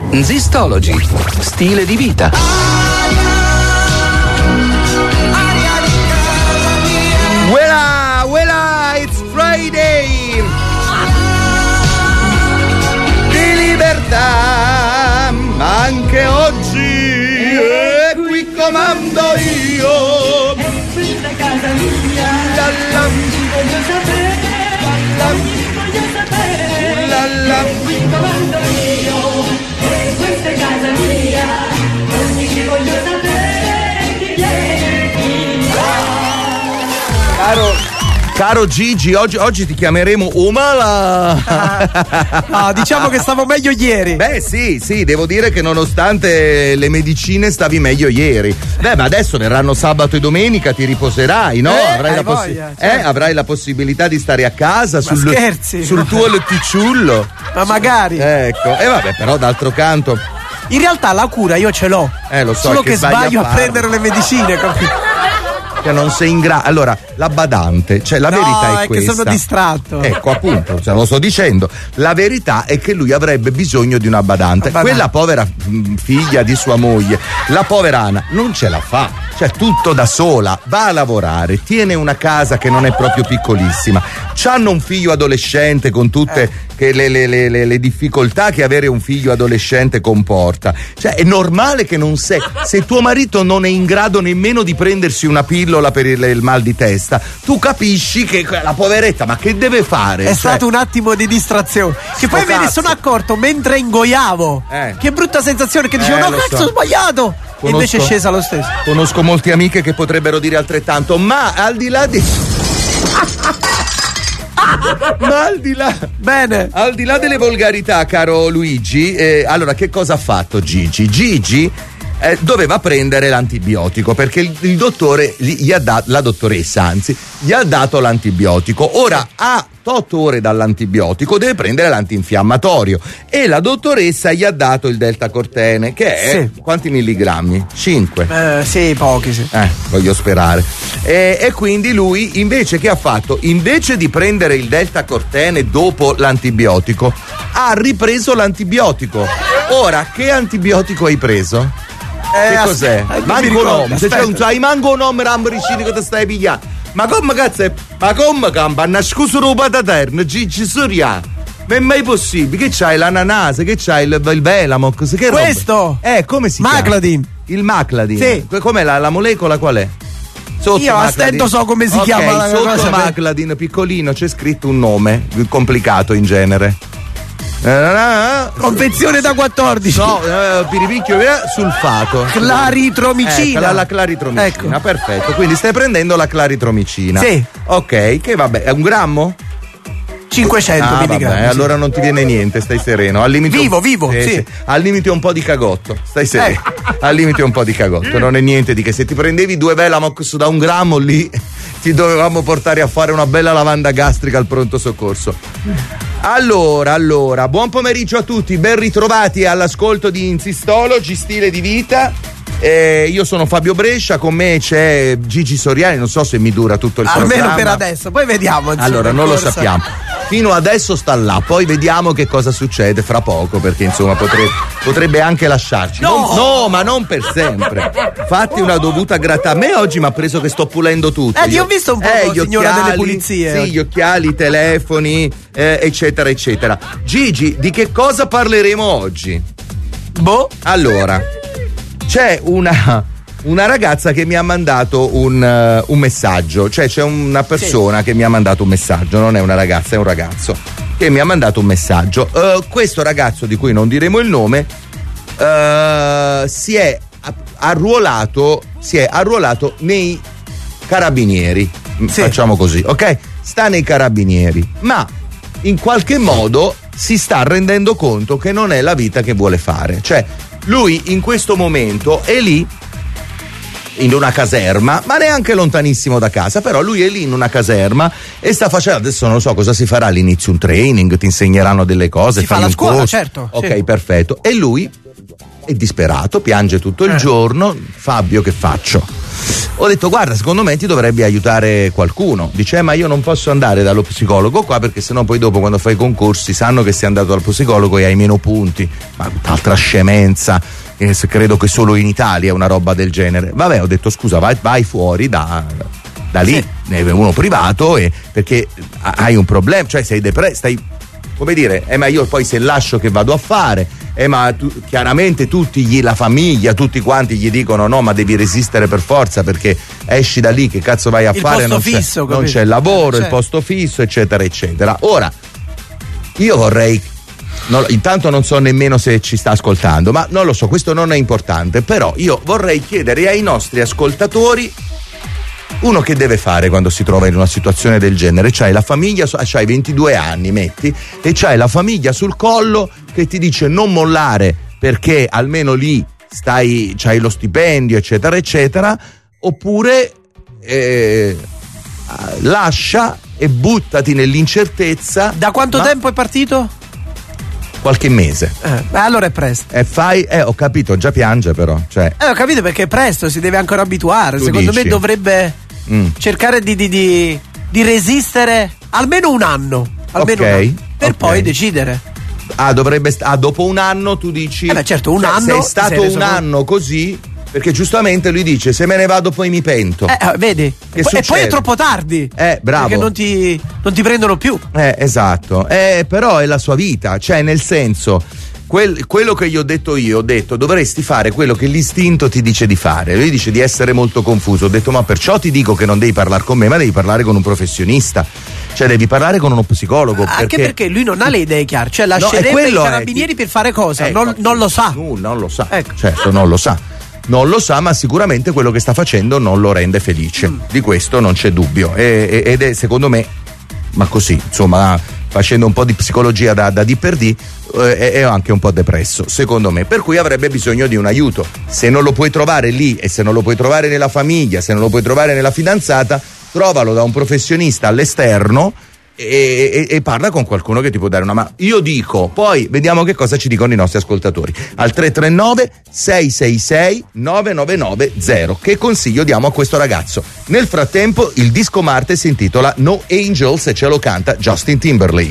Zistology, stile di vita. Well, it's Friday! Di libertà, anche oggi, e qui comando io. E questa è casa mia, voglio sapere, voglio sapere, qui comando io. E questa è casa mia, non ci voglio sapere chi viene e chi va. Caro Gigi, oggi ti chiameremo Umala. No, diciamo che stavo meglio ieri. Beh, sì, devo dire che nonostante le medicine stavi meglio ieri. Beh, ma adesso verranno sabato e domenica, ti riposerai, no? Avrai la possibilità di stare a casa sul tuo letticciulo. Ma magari. Ecco, e vabbè, però d'altro canto. In realtà la cura io ce l'ho. Lo so. Solo che sbaglio a prendere le medicine, capito? Che non sei in grado. Allora, la badante, cioè la verità è questa. Che sono distratto. Ecco, appunto, lo sto dicendo. La verità è che lui avrebbe bisogno di una badante. Quella povera figlia di sua moglie, la povera Ana, non ce la fa. Cioè, tutto da sola, va a lavorare, tiene una casa che non è proprio piccolissima. C'hanno un figlio adolescente con tutte le difficoltà che avere un figlio adolescente comporta. Cioè, è normale che non sei. Se tuo marito non è in grado nemmeno di prendersi una pillola per il mal di testa, tu capisci che la poveretta, ma che deve fare? È stato un attimo di distrazione. Che poi me ne sono accorto mentre ingoiavo. Che brutta sensazione, che dicevo, no, cazzo, ho sbagliato. E invece è scesa lo stesso. Conosco molte amiche che potrebbero dire altrettanto, ma al di là di. Al di là delle volgarità, caro Luigi, allora che cosa ha fatto Gigi? Gigi doveva prendere l'antibiotico perché il dottore la dottoressa anzi gli ha dato l'antibiotico. Ora a 8 ore dall'antibiotico deve prendere l'antinfiammatorio e la dottoressa gli ha dato il deltacortene, che è quanti milligrammi? 5. Sì, pochi, sì. Voglio sperare. E quindi lui invece che ha fatto? Invece di prendere il deltacortene dopo l'antibiotico, ha ripreso l'antibiotico. Ora, che antibiotico hai preso? Che cos'è? Mangonom. Se c'è hai Mangonom rambricini che ti stai pigliando. Ma come cazzo è? Ma come campanna? Scusa roba da terra, Gigi Soria. Ma è mai possibile? Che c'hai l'ananase? Che c'hai il Velamox? Che roba? Questo? Come si Macladin. chiama? Il Macladin. Sì. Com'è la molecola qual è? Sotto io a stento so come si chiama la sotto cosa. Macladin piccolino c'è scritto un nome complicato in genere. Confezione da 14. No, piripicchio sulfato. Claritromicina. La claritromicina, perfetto. Quindi stai prendendo la claritromicina. Sì. Ok, che vabbè, è 1 grammo? 500 milligrammi. Allora non ti viene niente, stai sereno. Al limite vivo. sì. Al limite un po' di cagotto. Stai sereno. Al limite un po' di cagotto. Non è niente di che. Se ti prendevi 2 Velamox da 1 grammo lì ti dovevamo portare a fare una bella lavanda gastrica al pronto soccorso. Allora, buon pomeriggio a tutti, ben ritrovati all'ascolto di Insistology, stile di vita. Io sono Fabio Brescia, con me c'è Gigi Soriani, non so se mi dura tutto il programma. Almeno per adesso, poi vediamo. Allora, non lo sappiamo. Fino adesso sta là, poi vediamo che cosa succede fra poco, perché insomma potrebbe anche lasciarci. No, ma non per sempre. Fatti una dovuta gratta. A me oggi mi ha preso che sto pulendo tutto. Ti ho visto un po' signora delle pulizie. Sì, gli occhiali, i telefoni, eccetera, eccetera. Gigi, di che cosa parleremo oggi? Allora, c'è una ragazza che mi ha mandato un messaggio, cioè c'è una persona che mi ha mandato un messaggio, non è una ragazza, è un ragazzo che mi ha mandato un messaggio. Questo ragazzo, di cui non diremo il nome, si è arruolato nei carabinieri, facciamo così, ok? Sta nei carabinieri, ma in qualche modo si sta rendendo conto che non è la vita che vuole fare. Cioè, lui in questo momento è lì in una caserma, ma neanche lontanissimo da casa, però lui è lì in una caserma e sta facendo, adesso non lo so cosa si farà all'inizio, un training, ti insegneranno delle cose, si fa la scuola, certo. Ok, perfetto. E lui è disperato, piange tutto il giorno. Fabio, che faccio? Ho detto guarda, secondo me ti dovrebbe aiutare qualcuno. Dice ma io non posso andare dallo psicologo qua perché sennò poi dopo quando fai i concorsi sanno che sei andato dal psicologo e hai meno punti. Ma altra scemenza, credo che solo in Italia è una roba del genere. Vabbè, ho detto scusa, vai fuori da lì, uno privato, perché hai un problema, cioè sei depresso, stai, come dire, ma io poi se lascio che vado a fare, ma chiaramente la famiglia, tutti quanti gli dicono no, ma devi resistere per forza perché esci da lì, che cazzo vai a fare? Non c'è lavoro, il posto fisso, eccetera, eccetera. Ora, io vorrei, intanto non so nemmeno se ci sta ascoltando, ma non lo so, questo non è importante, però io vorrei chiedere ai nostri ascoltatori uno che deve fare quando si trova in una situazione del genere. C'hai la famiglia, c'hai 22 anni, metti, e c'hai la famiglia sul collo che ti dice non mollare perché almeno lì c'hai lo stipendio, eccetera, eccetera, oppure lascia e buttati nell'incertezza. Da quanto tempo è partito? Qualche mese. Allora è presto. Ho capito, già piange però. Ho capito perché è presto, si deve ancora abituare. Secondo me dovrebbe cercare di resistere almeno un anno. Per poi decidere. Dopo un anno tu dici. Certo, un anno. Sei stato un anno così. Perché giustamente lui dice se me ne vado poi mi pento. Vedi? E poi è troppo tardi. Bravo. Perché non ti prendono più. Esatto. Però è la sua vita, cioè nel senso quello che gli ho detto dovresti fare quello che l'istinto ti dice di fare. Lui dice di essere molto confuso. Ho detto ma perciò ti dico che non devi parlare con me, ma devi parlare con un professionista. Cioè devi parlare con uno psicologo. Anche perché lui non ha le idee chiare. Cioè lascerebbe i carabinieri per fare cosa? Non lo sa. Non lo sa. Ecco. Certo, non lo sa. Non lo sa, ma sicuramente quello che sta facendo non lo rende felice. Di questo non c'è dubbio. Ed è secondo me, ma così, insomma, facendo un po' di psicologia da D per D, è anche un po' depresso, secondo me. Per cui avrebbe bisogno di un aiuto. Se non lo puoi trovare lì, e se non lo puoi trovare nella famiglia, se non lo puoi trovare nella fidanzata, trovalo da un professionista all'esterno e parla con qualcuno che ti può dare una mano. Io dico, poi vediamo che cosa ci dicono i nostri ascoltatori al 339 666 9990. Che consiglio diamo a questo ragazzo? Nel frattempo il disco Marte si intitola No Angels e ce lo canta Justin Timberlake.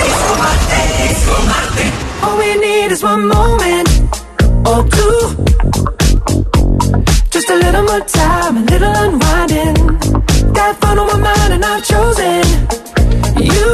All we need is one moment or two, just a little more time, a little unwinding. Got fun on my mind and I've chosen you,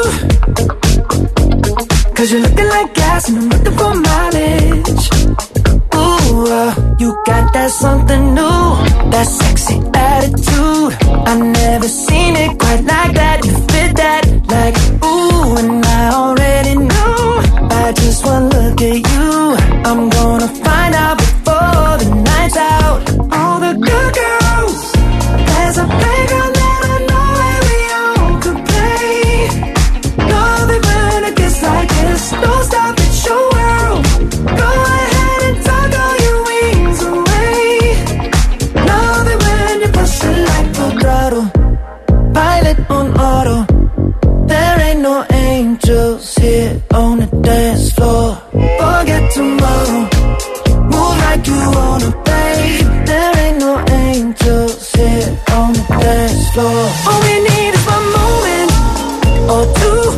'cause you're looking like gas and I'm looking for mileage. Ooh, you got that something new, that sexy attitude. I've never seen it quite like that. You fit that like ooh, and I already know by just one look at you. I'm gonna find out before the night's out. All the good girls, there's a playground that I know where we all could play. Love it when it gets like this. Don't stop, it's your world. Go ahead and tuck all your wings away. Love it when you push it like full throttle. Pilot on auto. There ain't no angels here on the dance floor. Forget tomorrow. Move like you wanna, babe. There ain't no angels here on the dance floor. All we need is one moment or two.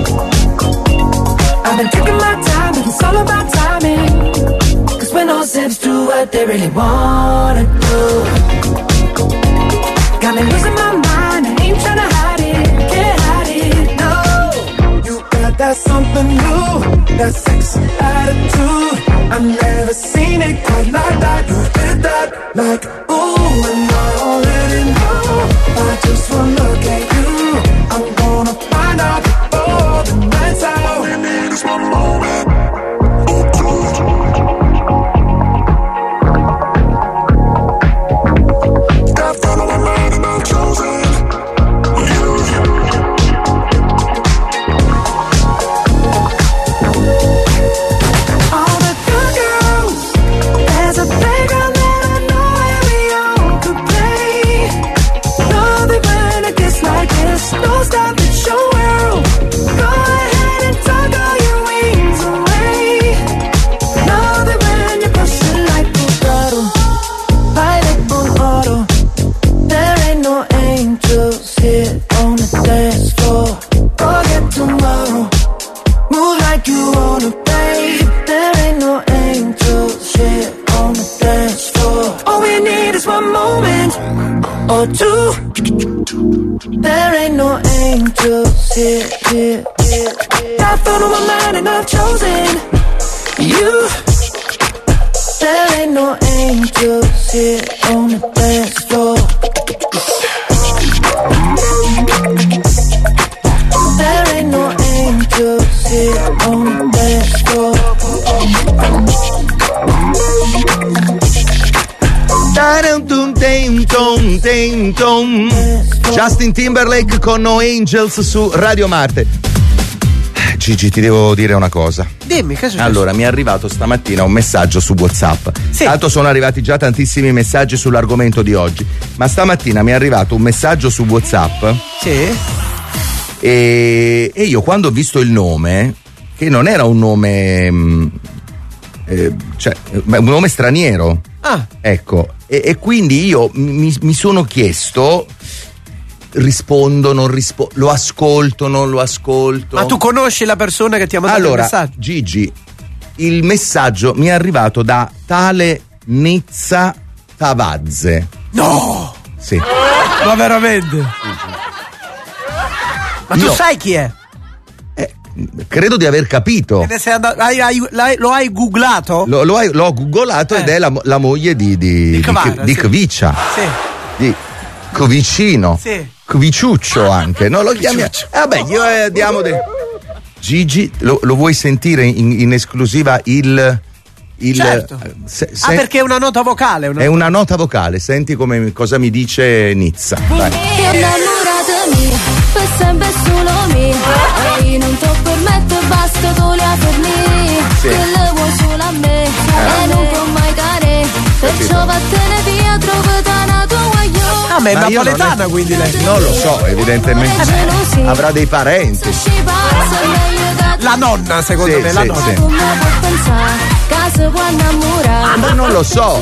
I've been taking my time, but it's all about timing. 'Cause when those hips do what they really wanna do, got me losing my mind, I ain't tryna hide it, can't hide it, no. You got that something new, that sexy attitude. I've never seen it quite like that. You did that like ooh, and I already know. I just wanna look at you. I'm gonna find out before the night's out. All we need is one moment. Got fun on my mind and I've chosen you. All the good girls, there's a playground that I know where we all could play. I found on my mind and I've chosen you. There ain't no angels here on the dance floor. There ain't no angels here on the dance floor. Justin Timberlake con No Angels su Radio Marte. Gigi, ti devo dire una cosa. Dimmi, che è successo? Allora, mi è arrivato stamattina un messaggio su WhatsApp. Sì. Tanto sono arrivati già tantissimi messaggi sull'argomento di oggi, ma stamattina mi è arrivato un messaggio su WhatsApp. Sì. E io quando ho visto il nome, che non era un nome un nome straniero. Ah. Ecco, e quindi io mi sono chiesto, rispondo, non rispondo, lo ascolto, non lo ascolto. Ma tu conosci la persona che ti ha mandato il messaggio? Allora, Gigi, il messaggio mi è arrivato da tale Nizza Tavazze. No! Sì. Ma veramente? Ma tu sai chi è? Credo di aver capito. Sei andato, lo hai googlato? L'ho googolato ed è la moglie di Kvicia. Sì. Di Kvicino. Sì. Kviciuccio anche. No, lo chiamiamo. Vabbè, io diamo Gigi, lo vuoi sentire in esclusiva il certo. Perché è una nota vocale. È una nota vocale. Senti cosa mi dice Nizza. Vai. Per sempre solo mio, e non ti permetto, basta tu la per me, che le vuoi solo a me, e non può mai cadere, perciò vattene via, trovate una tua io. Ah, ma è napoletana quindi lei? Non lo so, evidentemente avrà dei parenti. La nonna, secondo me, la nonna. Sì. Ma non lo so.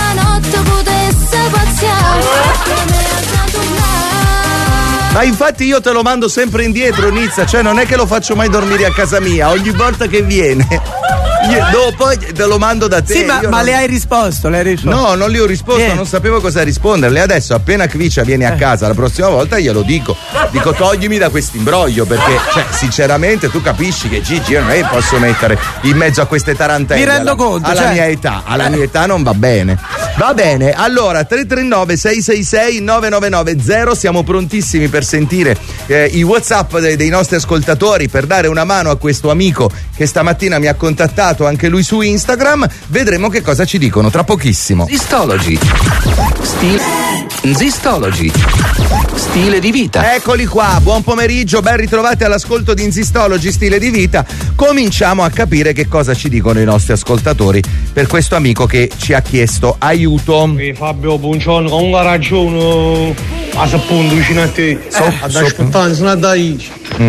Ma infatti io te lo mando sempre indietro, Nizza, cioè non è che lo faccio mai dormire a casa mia, ogni volta che viene dopo te lo mando da te. Sì, ma le hai risposto? No, non le ho risposto, non sapevo cosa risponderle. Adesso appena Kvicia viene a casa la prossima volta glielo dico toglimi da questo imbroglio, perché cioè sinceramente tu capisci che Gigi io non è che posso mettere in mezzo a queste tarantelle. Mi rendo conto, alla mia età non va bene. Va bene, allora 339 666 9990, siamo prontissimi per sentire i WhatsApp dei nostri ascoltatori, per dare una mano a questo amico che stamattina mi ha contattato anche lui su Instagram. Vedremo che cosa ci dicono tra pochissimo. Zistology. Stile di vita. Eccoli qua, buon pomeriggio, ben ritrovati all'ascolto di Zistology, stile di vita. Cominciamo a capire che cosa ci dicono i nostri ascoltatori per questo amico che ci ha chiesto aiuto. Fabio Buongiorno, comunque ha ragione, a appunto vicino a te. Sono dai.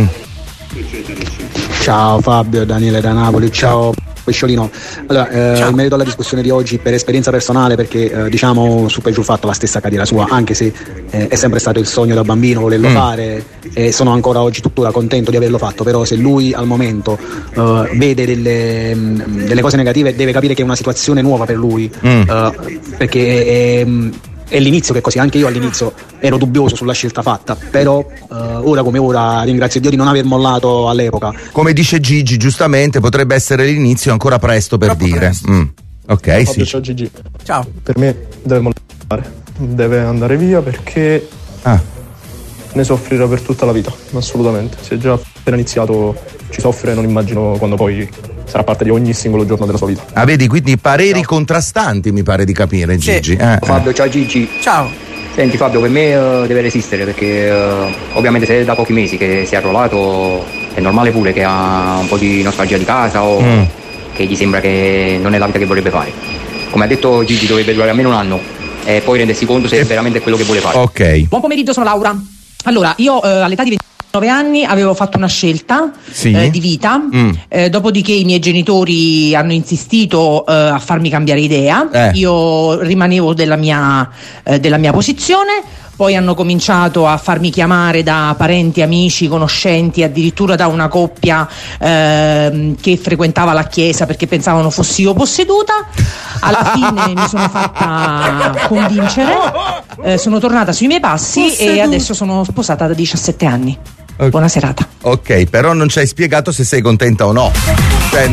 Ciao Fabio, Daniele da Napoli, ciao Pesciolino. Allora, in merito alla discussione di oggi, per esperienza personale, perché diciamo su Pesciu ho fatto la stessa carriera sua, anche se è sempre stato il sogno da bambino volerlo fare, e sono ancora oggi tuttora contento di averlo fatto, però se lui al momento vede delle cose negative, deve capire che è una situazione nuova per lui, perché è l'inizio che è così. Anche io all'inizio ero dubbioso sulla scelta fatta, però ora come ora ringrazio Dio di non aver mollato all'epoca. Come dice Gigi giustamente, potrebbe essere l'inizio, ancora presto per dire presto. Ok, ciao, sì. Fabio, ciao Gigi. Ciao. Per me deve mollare, deve andare via, perché ne soffrirà per tutta la vita, assolutamente. Si è già appena iniziato, ci soffre, non immagino quando poi sarà parte di ogni singolo giorno della sua vita. Ah, vedi, quindi pareri contrastanti mi pare di capire, Gigi. Fabio, ciao Gigi. Ciao. Senti Fabio, per me deve resistere, perché ovviamente se è da pochi mesi che si è arruolato, è normale pure che ha un po' di nostalgia di casa o che gli sembra che non è la vita che vorrebbe fare. Come ha detto Gigi, dovrebbe durare almeno un anno e poi rendersi conto se è veramente quello che vuole fare. Ok. Buon pomeriggio, sono Laura. Allora, io all'età di 29 anni avevo fatto una scelta di vita, dopodiché i miei genitori hanno insistito a farmi cambiare idea. Io rimanevo della mia posizione. Poi hanno cominciato a farmi chiamare da parenti, amici, conoscenti, addirittura da una coppia che frequentava la chiesa perché pensavano fossi io posseduta. Alla fine mi sono fatta convincere, sono tornata sui miei passi e adesso sono sposata da 17 anni. Okay. Buona serata. Ok, però non ci hai spiegato se sei contenta o no. Cioè,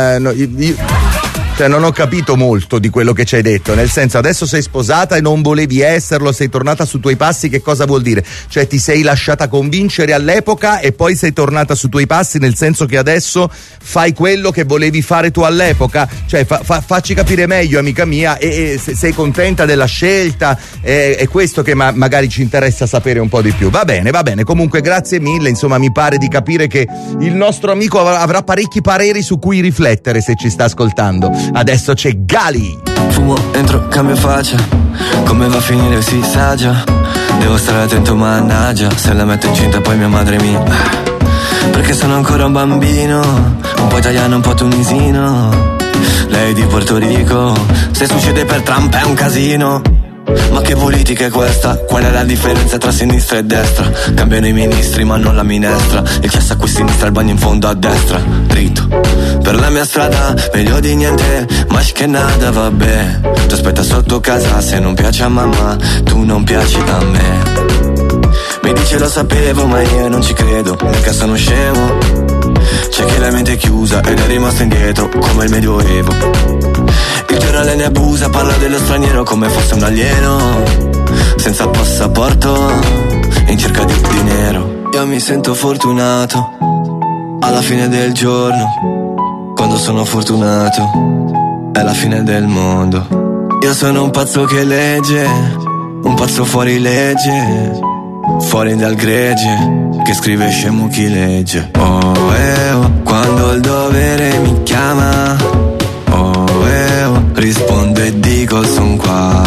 non ho capito molto di quello che ci hai detto, nel senso, adesso sei sposata e non volevi esserlo, sei tornata sui tuoi passi, che cosa vuol dire? Cioè ti sei lasciata convincere all'epoca e poi sei tornata sui tuoi passi, nel senso che adesso fai quello che volevi fare tu all'epoca? Cioè facci capire meglio, amica mia, e sei contenta della scelta? È questo che magari ci interessa sapere un po' di più. Va bene, comunque grazie mille, insomma mi pare di capire che il nostro amico avrà parecchi pareri su cui riflettere se ci sta ascoltando. Adesso c'è Gali. Fumo, entro, cambio faccia. Come va a finire si sa già. Devo stare attento, mannaggia. Se la metto incinta poi mia madre mi... Perché sono ancora un bambino, un po' italiano, un po' tunisino. Lei di Porto Rico. Se succede per Trump è un casino. Ma che politica è questa? Qual è la differenza tra sinistra e destra? Cambiano i ministri ma non la minestra. Il cesso a qui sinistra, il bagno in fondo a destra. Dritto per la mia strada, meglio di niente, ma che nada, vabbè. Ti aspetta sotto casa, se non piace a mamma, tu non piaci a me. Mi dice lo sapevo ma io non ci credo, mica sono scemo. C'è chi la mente è chiusa ed è rimasto indietro come il medioevo. Il giornale ne abusa, parla dello straniero come fosse un alieno, senza passaporto, in cerca di dinero. Io mi sento fortunato, alla fine del giorno, quando sono fortunato, è la fine del mondo. Io sono un pazzo che legge, un pazzo fuori legge, fuori dal gregge, che scrive scemo chi legge. Oh, quando il dovere mi chiama, rispondo e dico son qua.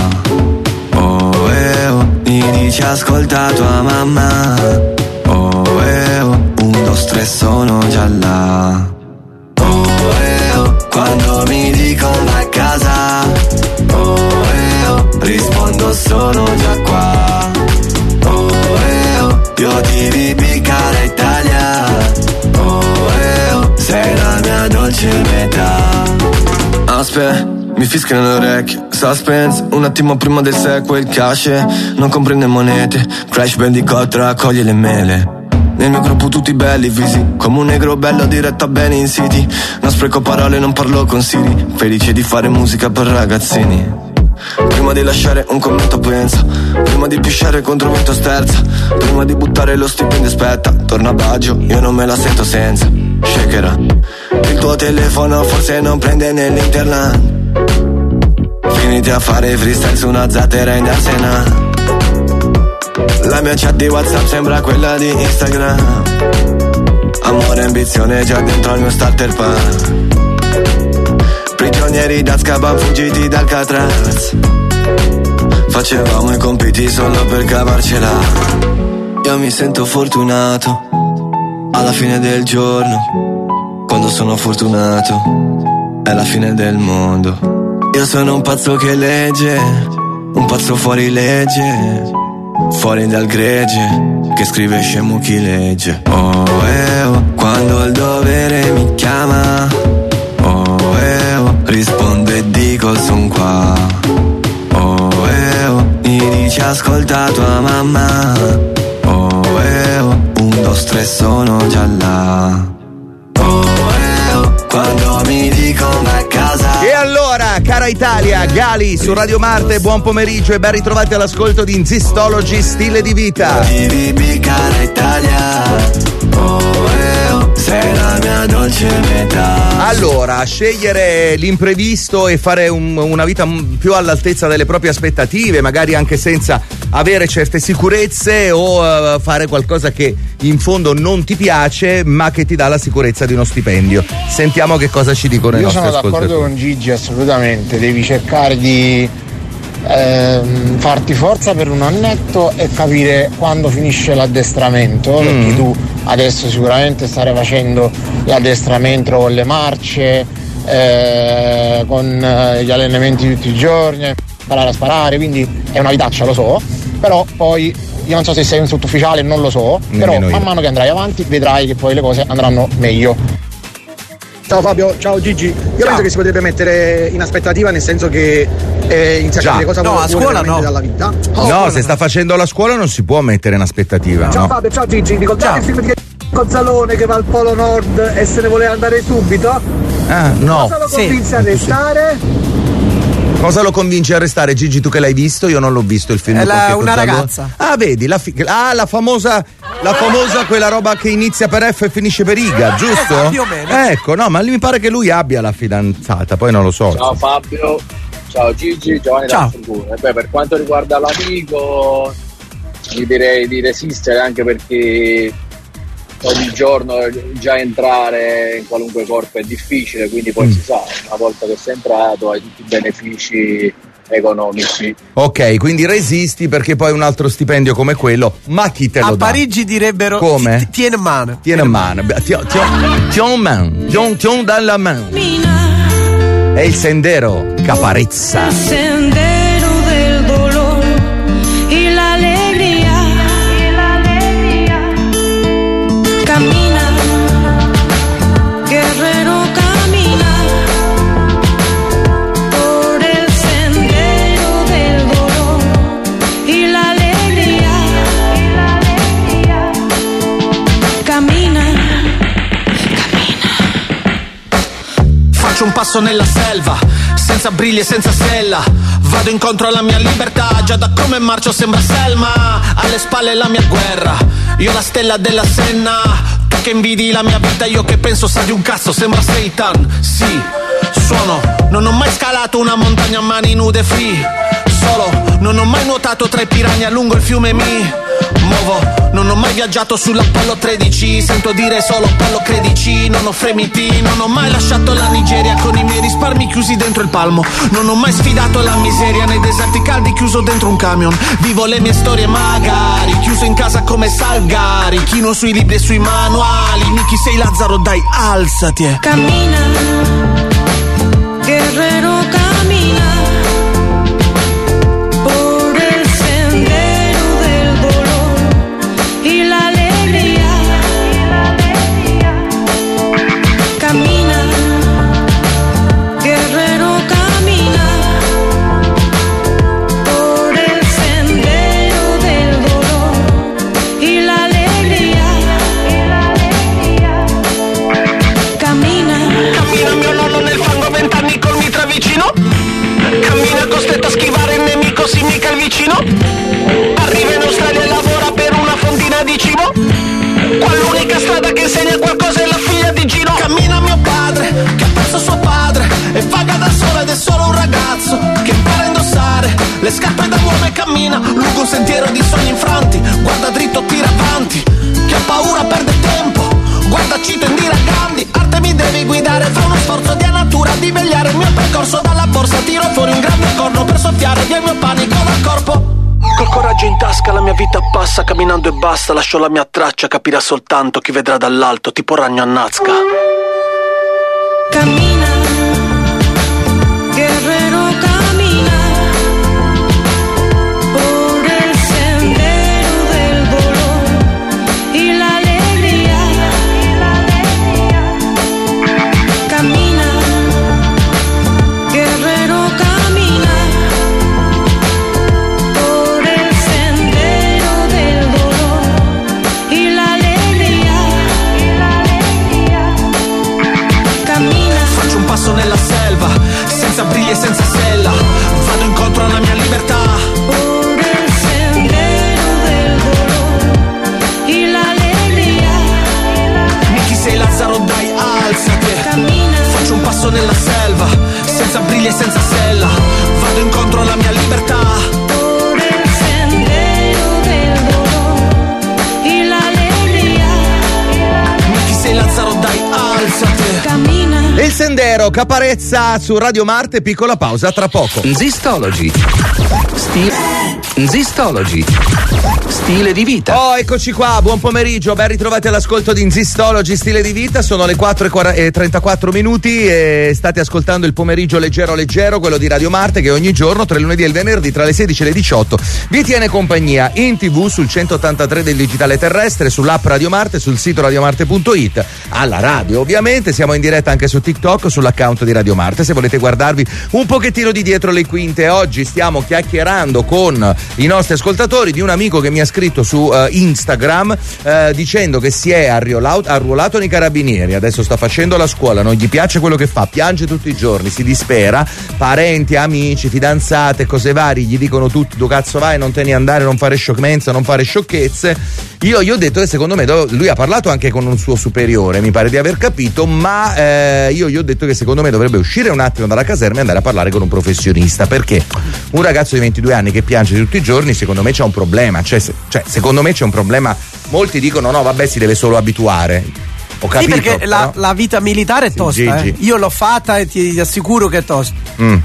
Mi dice ascolta tua mamma. 1, 2, 3 sono già là. Quando mi dicono a casa, rispondo sono già qua. Io ti ripicare Italia. Sei la mia dolce metà. Aspetta, mi fischiano le orecchie, suspense, un attimo prima del sequel, cash, non comprende monete, Crash Bandicoot raccoglie le mele. Nel mio gruppo tutti belli, visi, come un negro bello diretto a bene in city. Non spreco parole, non parlo con Siri, felice di fare musica per ragazzini. Prima di lasciare un commento pensa, prima di pisciare contro vento sterza, prima di buttare lo stipendio aspetta, torna a Baggio, io non me la sento senza. Shakera, il tuo telefono forse non prende nell'interland. Finiti a fare freestyle su una zattera in Arsena. La mia chat di WhatsApp sembra quella di Instagram. Amore e ambizione già dentro al mio starter pack. Prigionieri d'Azkaban fuggiti dal Alcatraz. Facevamo i compiti solo per cavarcela. Io mi sento fortunato, alla fine del giorno, quando sono fortunato, è la fine del mondo. Io sono un pazzo che legge, un pazzo fuori legge, fuori dal gregge, che scrive scemo chi legge. Quando il dovere mi chiama, rispondo e dico son qua. Mi dice ascolta tua mamma. 1, 2, 3 sono già là. Quando mi dicono a casa. E allora, cara Italia, Gali su Radio Marte, buon pomeriggio e ben ritrovati all'ascolto di Insistology, stile di vita. Cara Italia, sei la mia dolce metà. Allora, scegliere l'imprevisto e fare una vita più all'altezza delle proprie aspettative, magari anche senza avere certe sicurezze, o fare qualcosa che in fondo non ti piace ma che ti dà la sicurezza di uno stipendio. Sentiamo che cosa ci dicono i nostri ascoltatori. Io sono d'accordo con Gigi, assolutamente. Devi cercare di farti forza per un annetto e capire quando finisce l'addestramento, perché tu adesso sicuramente starai facendo l'addestramento con le marce, con gli allenamenti tutti i giorni, imparare a sparare, quindi è una vitaccia, lo so, però poi io non so se sei un sottufficiale, non lo so, però man mano che andrai avanti vedrai che poi le cose andranno meglio. Ciao Fabio, ciao Gigi. Io penso che si potrebbe mettere in aspettativa, nel senso che inizia a capire cosa vuole veramente dalla vita. No, se sta facendo la scuola non si può mettere in aspettativa. Ciao Fabio, ciao Gigi. Ricordate il film di Cozzalone che va al Polo Nord e se ne voleva andare subito? No. Cosa lo convince a restare? Cosa lo convince a restare? Gigi, tu che l'hai visto? Io non l'ho visto il film. Una ragazza. Vedi, la famosa quella roba che inizia per F e finisce per Iga, giusto? Più o meno. Ecco, no, ma mi pare che lui abbia la fidanzata, poi non lo so. Ciao Fabio, ciao Gigi, Giovanni da Fortuna. Per quanto riguarda l'amico, io direi di resistere, anche perché ogni giorno già entrare in qualunque corpo è difficile, quindi poi si sa, una volta che sei entrato hai tutti i benefici economici. Ok, quindi resisti, perché poi un altro stipendio come quello, ma chi te lo dà? A Parigi direbbero come? Tiene mano. Tiene mano. Tiene dalla mano. È il Sendero, Caparezza. Sendero del dolor y la alegría. Camina, guerrero, camina por el sendero del dolor y la alegría. Camina. Faccio un passo nella selva, senza briglie, senza sella. Vado incontro alla mia libertà, già da come marcio sembra Selma. Alle spalle la mia guerra, io la stella della Senna. Tu che invidi la mia vita, io che penso sa di un cazzo, sembra Satan. Sì, suono, non ho mai scalato una montagna a mani nude free. Solo, non ho mai nuotato tra i piranha lungo il fiume Mi muovo, non ho mai viaggiato sull'Apollo 13. Sento dire solo Apollo credici, non ho fremiti. Non ho mai lasciato la Nigeria con i miei risparmi chiusi dentro il palmo. Non ho mai sfidato la miseria nei deserti caldi chiuso dentro un camion. Vivo le mie storie magari, chiuso in casa come Salgari. Chino sui libri e sui manuali. Miki sei Lazzaro, dai alzati. Camina, guerrero, camina por el sendero del dolor y la alegría. Camina, guerrero, camina por el sendero del dolor y la alegría. Camina. Cammina mio nonno nel fango, 20 anni col mitra vicino. Cammina costretto a schivare il nemico, sì mica il vicino. Arriva in Australia e lavora per una fontina di cibo. Qua l'unica strada che insegna qualcosa è la figlia di Gino. Cammina mio padre, che ha perso suo padre, e vaga da solo ed è solo un ragazzo che impara a indossare le scarpe da uomo e cammina lungo un sentiero di sogni infranti. Guarda dritto, tira avanti, chi ha paura perde tempo. Guarda Cito Indira Gandhi, arte mi devi guidare. Fa uno sforzo di natura di vegliare il mio percorso. Dalla borsa tiro fuori un grande corno per soffiare via il mio panico dal corpo. Col coraggio in tasca la mia vita passa, camminando e basta. Lascio la mia traccia, capirà soltanto chi vedrà dall'alto, tipo ragno a Nazca. Camina, guerrero, camina por el sendero del dolor y la alegría. Camina, guerrero, camina por el sendero del dolor y la alegría. Camina. Faccio un passo nella selva, senza briglie e senza sella. Vado incontro alla mia libertà. Por el sendero del dolor y la alegría. Miki sei Lazzaro, dai alzati. Camina. Faccio un passo nella selva, senza briglie e senza sella. Vado incontro alla mia libertà. Por el sendero del dolor y la alegría. Miki sei Lazzaro, dai alzati. Camina. Il Sendero, Caparezza su Radio Marte, piccola pausa tra poco. Zistology. Nzistology. Stile di vita. Oh, eccoci qua, buon pomeriggio, ben ritrovati all'ascolto di Nzistology, stile di vita. Sono le 4:34 minuti e state ascoltando il pomeriggio leggero, quello di Radio Marte, che ogni giorno, tra il lunedì e il venerdì, tra le 16 e le 18, vi tiene compagnia in TV sul 183 del digitale terrestre, sull'app Radio Marte, sul sito radiomarte.it, alla radio ovviamente. Siamo in diretta anche su TikTok, sull'account di Radio Marte, se volete guardarvi un pochettino di dietro le quinte. Oggi stiamo chiacchierando con i nostri ascoltatori di un amico che mi ha scritto su Instagram dicendo che si è arruolato nei carabinieri, adesso sta facendo la scuola, non gli piace quello che fa, piange tutti i giorni, si dispera, parenti, amici, fidanzate, cose varie gli dicono tutti: tu cazzo vai, non te ne andare, non fare sciocchezze, non fare sciocchezze. Io gli ho detto che secondo me lui ha parlato anche con un suo superiore, mi pare di aver capito, ma io gli ho detto che secondo me dovrebbe uscire un attimo dalla caserma e andare a parlare con un professionista, perché un ragazzo di 22 anni che piange tutti i giorni, secondo me c'è un problema, cioè secondo me c'è un problema. Molti dicono no vabbè, si deve solo abituare. Ho capito, sì, perché la vita militare è tosta, io l'ho fatta e ti assicuro che è tosta.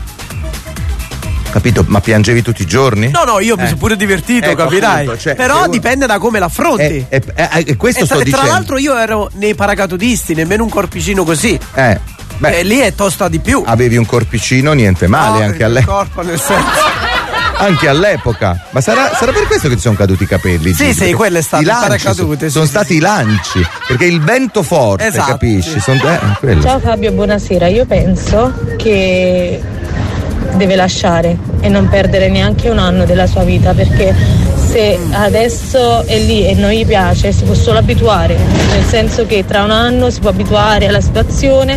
Capito, ma piangevi tutti i giorni? No, io mi sono pure divertito, capirai. Appunto, però dipende da come l'affronti. Questo sto dicendo. Tra l'altro io ero nei paracadutisti, nemmeno un corpicino così. Lì è tosta di più. Avevi un corpicino, niente male, anche all'epoca. Corpo nel senso. Anche all'epoca. Ma sarà per questo che ti sono caduti i capelli? Sì, quello è stato i lanci. Sono stati i lanci. Perché il vento forte, esatto, capisci? Ciao Fabio, buonasera. Io penso che deve lasciare e non perdere neanche un anno della sua vita, perché se adesso è lì e non gli piace si può solo abituare, nel senso che tra un anno si può abituare alla situazione,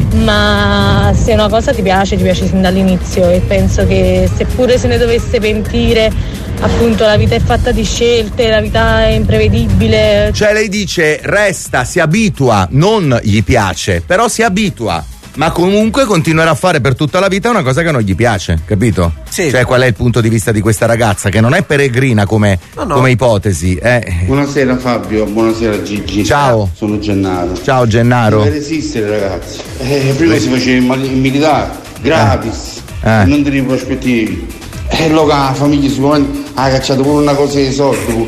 ma se una cosa ti piace sin dall'inizio, e penso che seppure se ne dovesse pentire, appunto la vita è fatta di scelte, la vita è imprevedibile. Cioè lei dice resta, si abitua, non gli piace, però si abitua, ma comunque continuerà a fare per tutta la vita una cosa che non gli piace, capito? Sì. Cioè qual è il punto di vista di questa ragazza, che non è peregrina come ipotesi. Buonasera Fabio, buonasera Gigi. Ciao. Sono Gennaro. Ciao Gennaro. Deve resistere ragazzi. Prima si faceva il militare, gratis, non te ne prospettavi. E la famiglia sicuramente ha cacciato pure una cosa di soldi,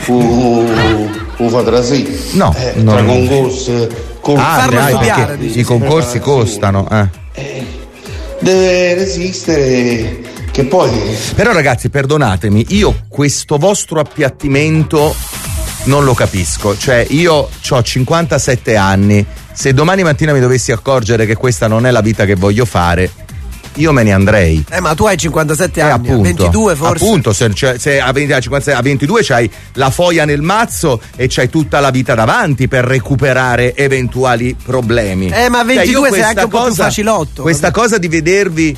fa tra sé. No. Tra concorsi. I concorsi costano. Deve resistere, che poi. Però ragazzi, perdonatemi, io questo vostro appiattimento non lo capisco. Cioè io ho 57 anni, se domani mattina mi dovessi accorgere che questa non è la vita che voglio fare, io me ne andrei. Ma tu hai 57 anni, appunto, 22 forse. Appunto, se a 22 c'hai la foia nel mazzo e c'hai tutta la vita davanti per recuperare eventuali problemi. Ma a 22 sei anche un po' più facilotto. Questa cosa di vedervi,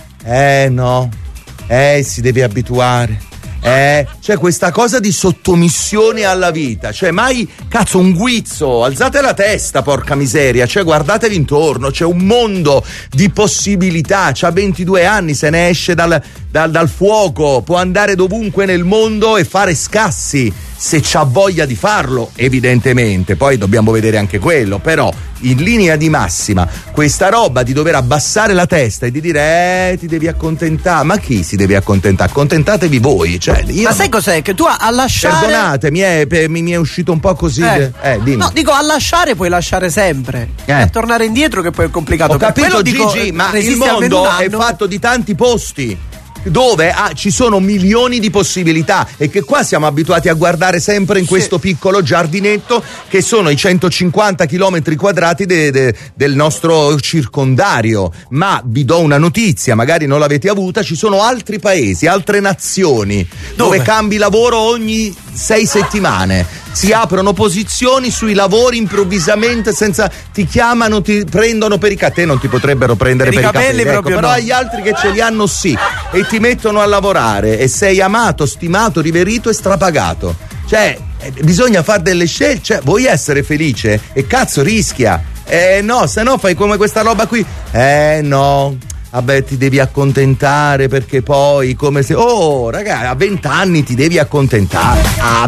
si deve abituare. Cioè questa cosa di sottomissione alla vita, cioè mai cazzo un guizzo, alzate la testa, porca miseria, cioè guardatevi intorno, c'è un mondo di possibilità, c'ha 22 anni, se ne esce dal fuoco, può andare dovunque nel mondo e fare scassi se c'ha voglia di farlo, evidentemente, poi dobbiamo vedere anche quello, però in linea di massima questa roba di dover abbassare la testa e di dire ti devi accontentare, ma chi si deve accontentare? Accontentatevi voi, cioè ma sai cos'è? Che tu a lasciare, perdonate, mi è uscito un po' così. Dimmi. No, dico, a lasciare puoi lasciare sempre, a tornare indietro che poi è complicato. Ho capito Gigi, ma il mondo è fatto di tanti posti dove ci sono milioni di possibilità, e che qua siamo abituati a guardare sempre in questo piccolo giardinetto che sono i 150 chilometri quadrati del nostro circondario. Ma vi do una notizia, magari non l'avete avuta, ci sono altri paesi, altre nazioni dove cambi lavoro ogni 6 settimane, si aprono posizioni sui lavori improvvisamente, senza, ti chiamano, ti prendono per i capelli, non ti potrebbero prendere per i capelli, però agli altri che ce li hanno e ti mettono a lavorare e sei amato, stimato, riverito e strapagato. Cioè bisogna fare delle scelte, cioè vuoi essere felice e cazzo rischia, no, se no fai come questa roba qui, no, vabbè, ti devi accontentare perché poi come se ragazzi, a 20 anni ti devi accontentare,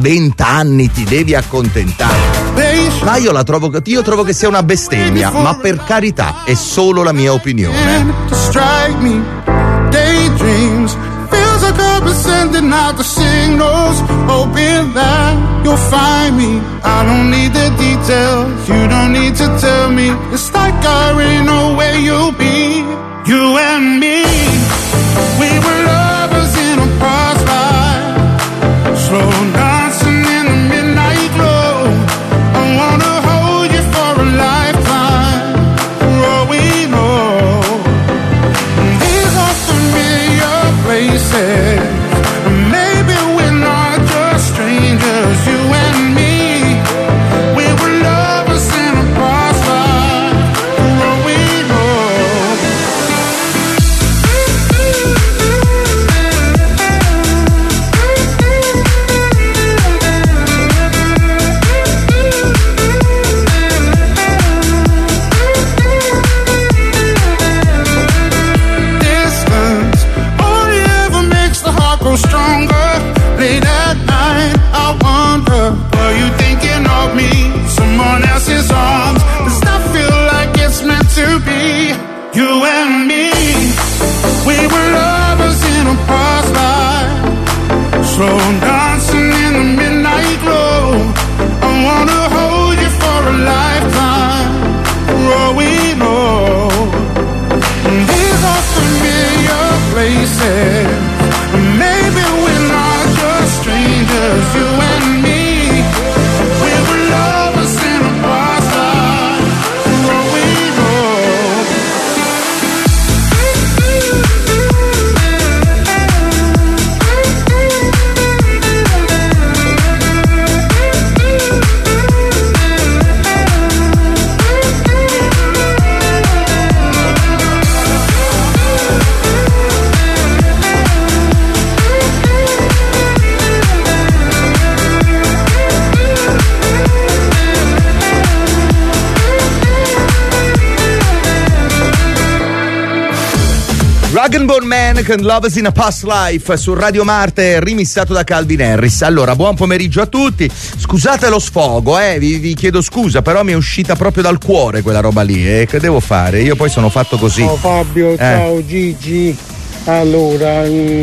ma io trovo che sia una bestemmia, ma per carità è solo la mia opinione. Daydreams feels like I've been sending out the signal. close, hoping that you'll find me. I don't need the details, you don't need to tell me. It's like I already know where you'll be. You and me, we were lovers in a past life, slow dancing in the midnight glow. I wanna hold you for a lifetime, for all we know. These are familiar places, maybe we're not just strangers. You and me, we were lovers in a past life, for all we know. Distance only ever makes the heart grow stronger. Late at night, I wonder, are you thinking of me? Someone else's arms, does that feel like it's meant to be? You and me, we were lovers in a past life, slow dancing in the midnight glow. I wanna hold you for a lifetime, for all we know. These are familiar places, maybe we're not just strangers. You and me, we were lovers in a past life, for all we know. Rag and Bone Man con Lovers in a Past Life su Radio Marte, rimissato da Calvin Harris. Allora, buon pomeriggio a tutti. Scusate lo sfogo, vi chiedo scusa, però mi è uscita proprio dal cuore quella roba lì. Che devo fare? Io poi sono fatto così. Ciao Fabio, ciao Gigi. Allora,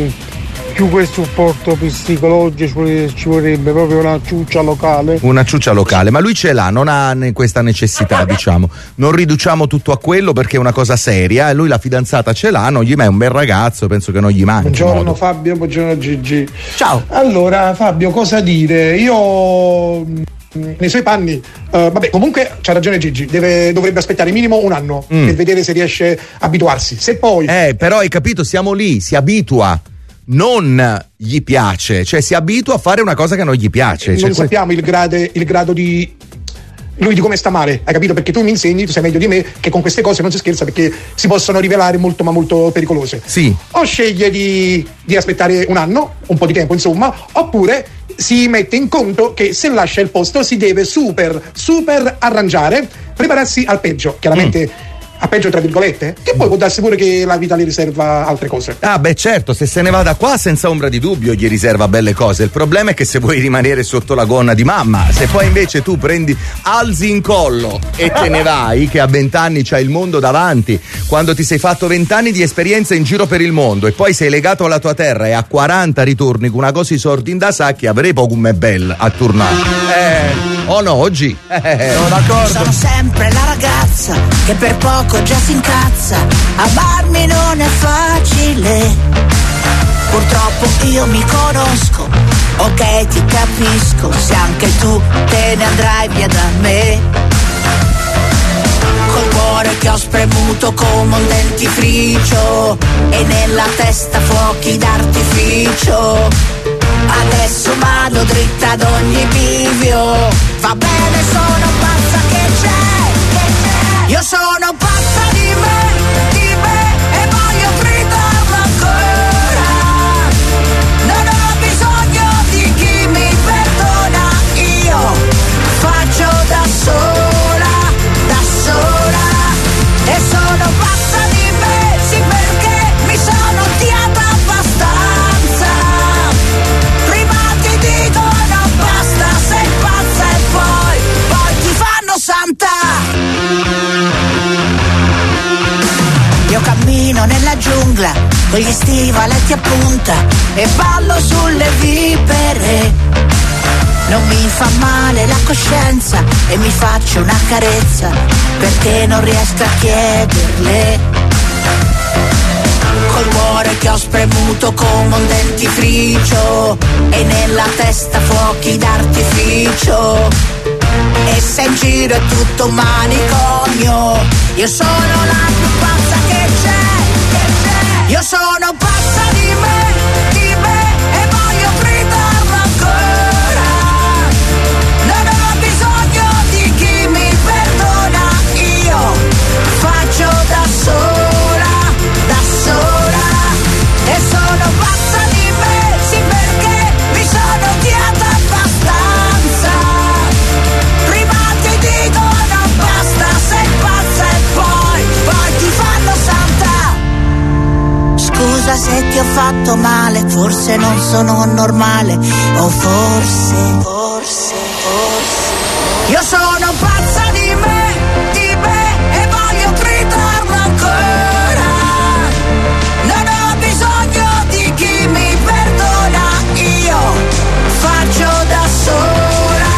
più che supporto psicologico ci vorrebbe proprio una ciuccia locale. Una ciuccia locale, ma lui ce l'ha, non ha questa necessità, diciamo. Non riduciamo tutto a quello perché è una cosa seria, e lui la fidanzata ce l'ha, non gli è un bel ragazzo, penso che non gli manchi. Buongiorno modo. Fabio, buongiorno Gigi. Ciao. Allora Fabio, cosa dire? Io nei suoi panni, vabbè, comunque c'ha ragione Gigi, dovrebbe aspettare minimo un anno per vedere se riesce a abituarsi. Se poi però hai capito, siamo lì, si abitua. Non gli piace, cioè si abitua a fare una cosa che non gli piace. Non sappiamo il grado di lui, di come sta male, hai capito? Perché tu mi insegni, tu sai meglio di me, che con queste cose non si scherza, perché si possono rivelare molto ma molto pericolose. Sì. O sceglie di aspettare un anno, un po' di tempo insomma, oppure si mette in conto che se lascia il posto si deve super arrangiare, prepararsi al peggio, chiaramente. A peggio tra virgolette, che poi può darsi pure che la vita le riserva altre cose. Ah beh certo, se se ne va da qua senza ombra di dubbio gli riserva belle cose. Il problema è che se vuoi rimanere sotto la gonna di mamma, se poi invece tu alzi in collo e te ne vai, che a 20 anni c'hai il mondo davanti, quando ti sei fatto 20 anni di esperienza in giro per il mondo e poi sei legato alla tua terra e a 40 ritorni con una cosa i sordi in da sacchi, avrei poco come bel a tornare. O no, oggi? Sono d'accordo. Sono sempre la ragazza che per poco già si incazza. Amarmi non è facile. Purtroppo io mi conosco. Ok, ti capisco. Se anche tu te ne andrai via da me. Col cuore che ho spremuto come un dentifricio e nella testa fuochi d'artificio. Adesso vado dritta ad ogni bivio. Va bene, sono pazza che c'è. Io sono pazza di me e voglio gridarlo ancora. Non ho bisogno di chi mi perdona. Io faccio da sola e sono pazza di me, sì, perché mi sono odiata abbastanza. Prima ti dicono basta, sei pazza e poi ti fanno santa. con gli stivaletti a punta e ballo sulle vipere. Non mi fa male la coscienza e mi faccio una carezza perché non riesco a chiederle. Col cuore che ho spremuto come un dentifricio e nella testa fuochi d'artificio. E se in giro è tutto un manicomio, io sono la più pazza che c'è. Io sono pazza di me e voglio gridarlo ancora. Non ho bisogno di chi mi perdona, io faccio da sola, e sono pazza di me, sì, perché mi sono odiata abbastanza. Prima ti dicono basta, sei pazza e poi ti fanno santa. Scusa se ti ho fatto male, forse non sono normale, o forse io sono pazza di me e voglio gridarlo ancora. Non ho bisogno di chi mi perdona, io faccio da sola,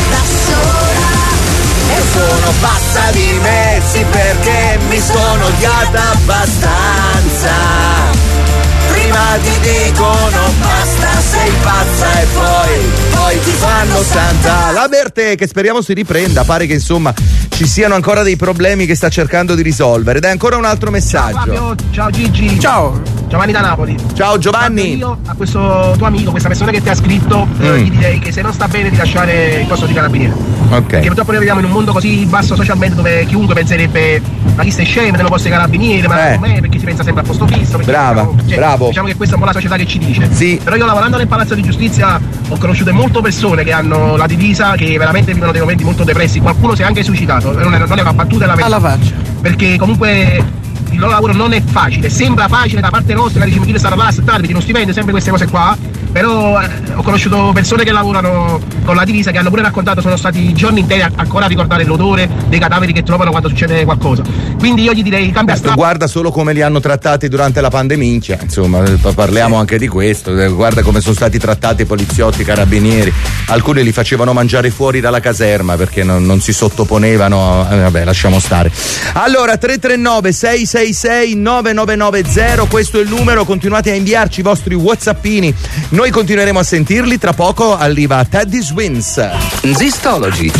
e sono pazza di me, sì, perché mi sono odiata abbastanza. Prima ti dicono basta, sei pazza e poi ti fanno santa. La Bertè, che speriamo si riprenda, pare che insomma ci siano ancora dei problemi che sta cercando di risolvere. Dai, ancora un altro messaggio. Ciao Fabio, ciao Gigi. Ciao. Giovanni da Napoli. Ciao Giovanni. Io a questo tuo amico, questa persona che ti ha scritto, gli direi che se non sta bene di lasciare il posto di carabiniere. Ok. Perché purtroppo noi viviamo in un mondo così basso socialmente dove chiunque penserebbe ma chi stai scemo dello posto di carabiniere, ma com'è, perché si pensa sempre al posto fisso. Brava, bravo. Diciamo che questa è un po' la società che ci dice. Sì. Però io lavorando nel Palazzo di Giustizia ho conosciuto molte persone che hanno la divisa, che veramente vivono dei momenti molto depressi. Qualcuno si è anche suicidato. Non è una battuta, è la verità. Alla faccia. Perché comunque il loro lavoro non è facile, sembra facile da parte nostra, dice mi stare là a aspettare, mi uno stipendio, sempre queste cose qua. Però ho conosciuto persone che lavorano con la divisa che hanno pure raccontato, sono stati giorni interi ancora a ricordare l'odore dei cadaveri che trovano quando succede qualcosa. Quindi io gli direi cambia strada. Guarda solo come li hanno trattati durante la pandemia, insomma, parliamo anche di questo. Guarda come sono stati trattati i poliziotti, i carabinieri. Alcuni li facevano mangiare fuori dalla caserma perché non si sottoponevano. Vabbè, lasciamo stare. Allora, 339 666 9990, questo è il numero, continuate a inviarci i vostri whatsappini. Noi continueremo a sentirli, tra poco arriva Teddy Swims. Zistology.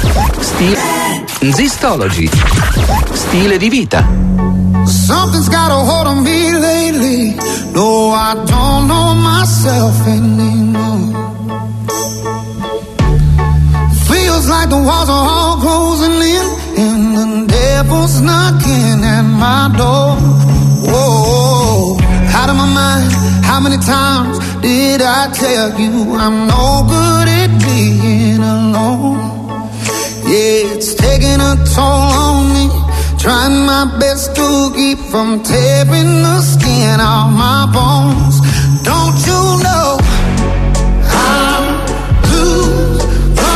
Zistology. Stile di vita. Something's got a hold on me lately. No, I don't know myself anymore. Feels like the walls are all closing in and the devil's knocking at my door. Whoa, out of my mind. How many times did I tell you I'm no good at being alone? Yeah, it's taking a toll on me, trying my best to keep from tearing the skin off my bones. Don't you know I'm losing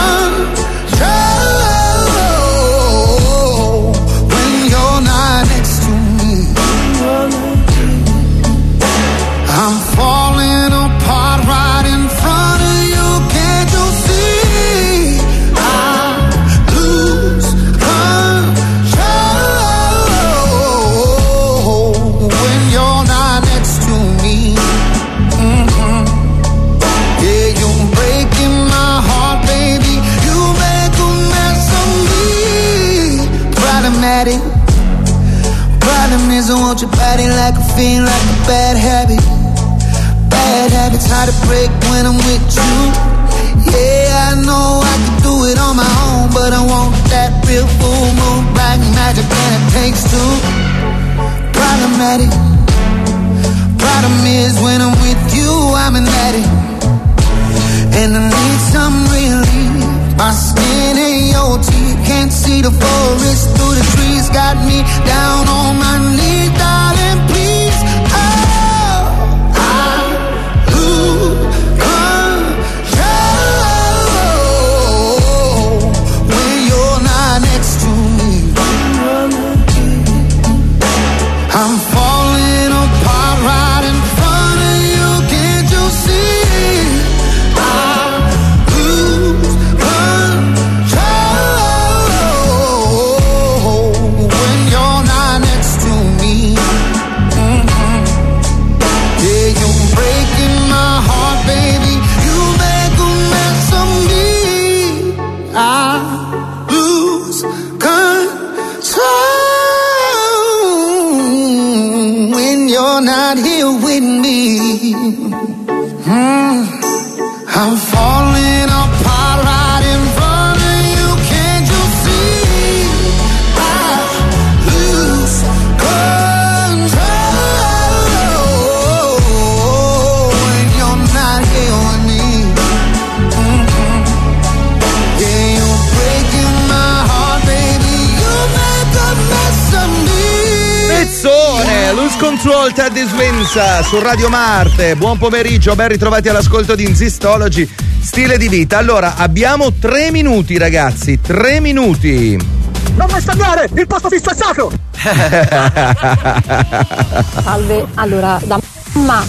control when you're not next to me? I'm falling apart right in front of you. Can't you see? I lose control when you're not next to me. Mm-hmm. Yeah, you're breaking my heart, baby. You make a mess of me. Problematic. Problem is I want your body like a fiend, like a bad habit. Bad habits hard to break when I'm with you. Yeah, I know I can do it on my own, but I want that real full moon black magic, and it takes two. Problematic. Problem is when I'm with you, I'm an addict, and I need some relief. My skin ain't your teeth, can't see the forest through the trees. Got me down on my knees, darling, please. I'm falling apart right I'm falling apart right in front of you. Can't you see? I lose control when you're not here with me. Yeah, you're breaking my heart, baby. You make a mess of me. Pezzone, Lose Control, Teddy Swims su Radio Marte. Buon pomeriggio, ben ritrovati all'ascolto di Insistology, stile di vita. Allora, abbiamo 3 minuti, ragazzi, 3 minuti. Non mi stagnare, il posto fisso è sacro. Salve, allora da mamma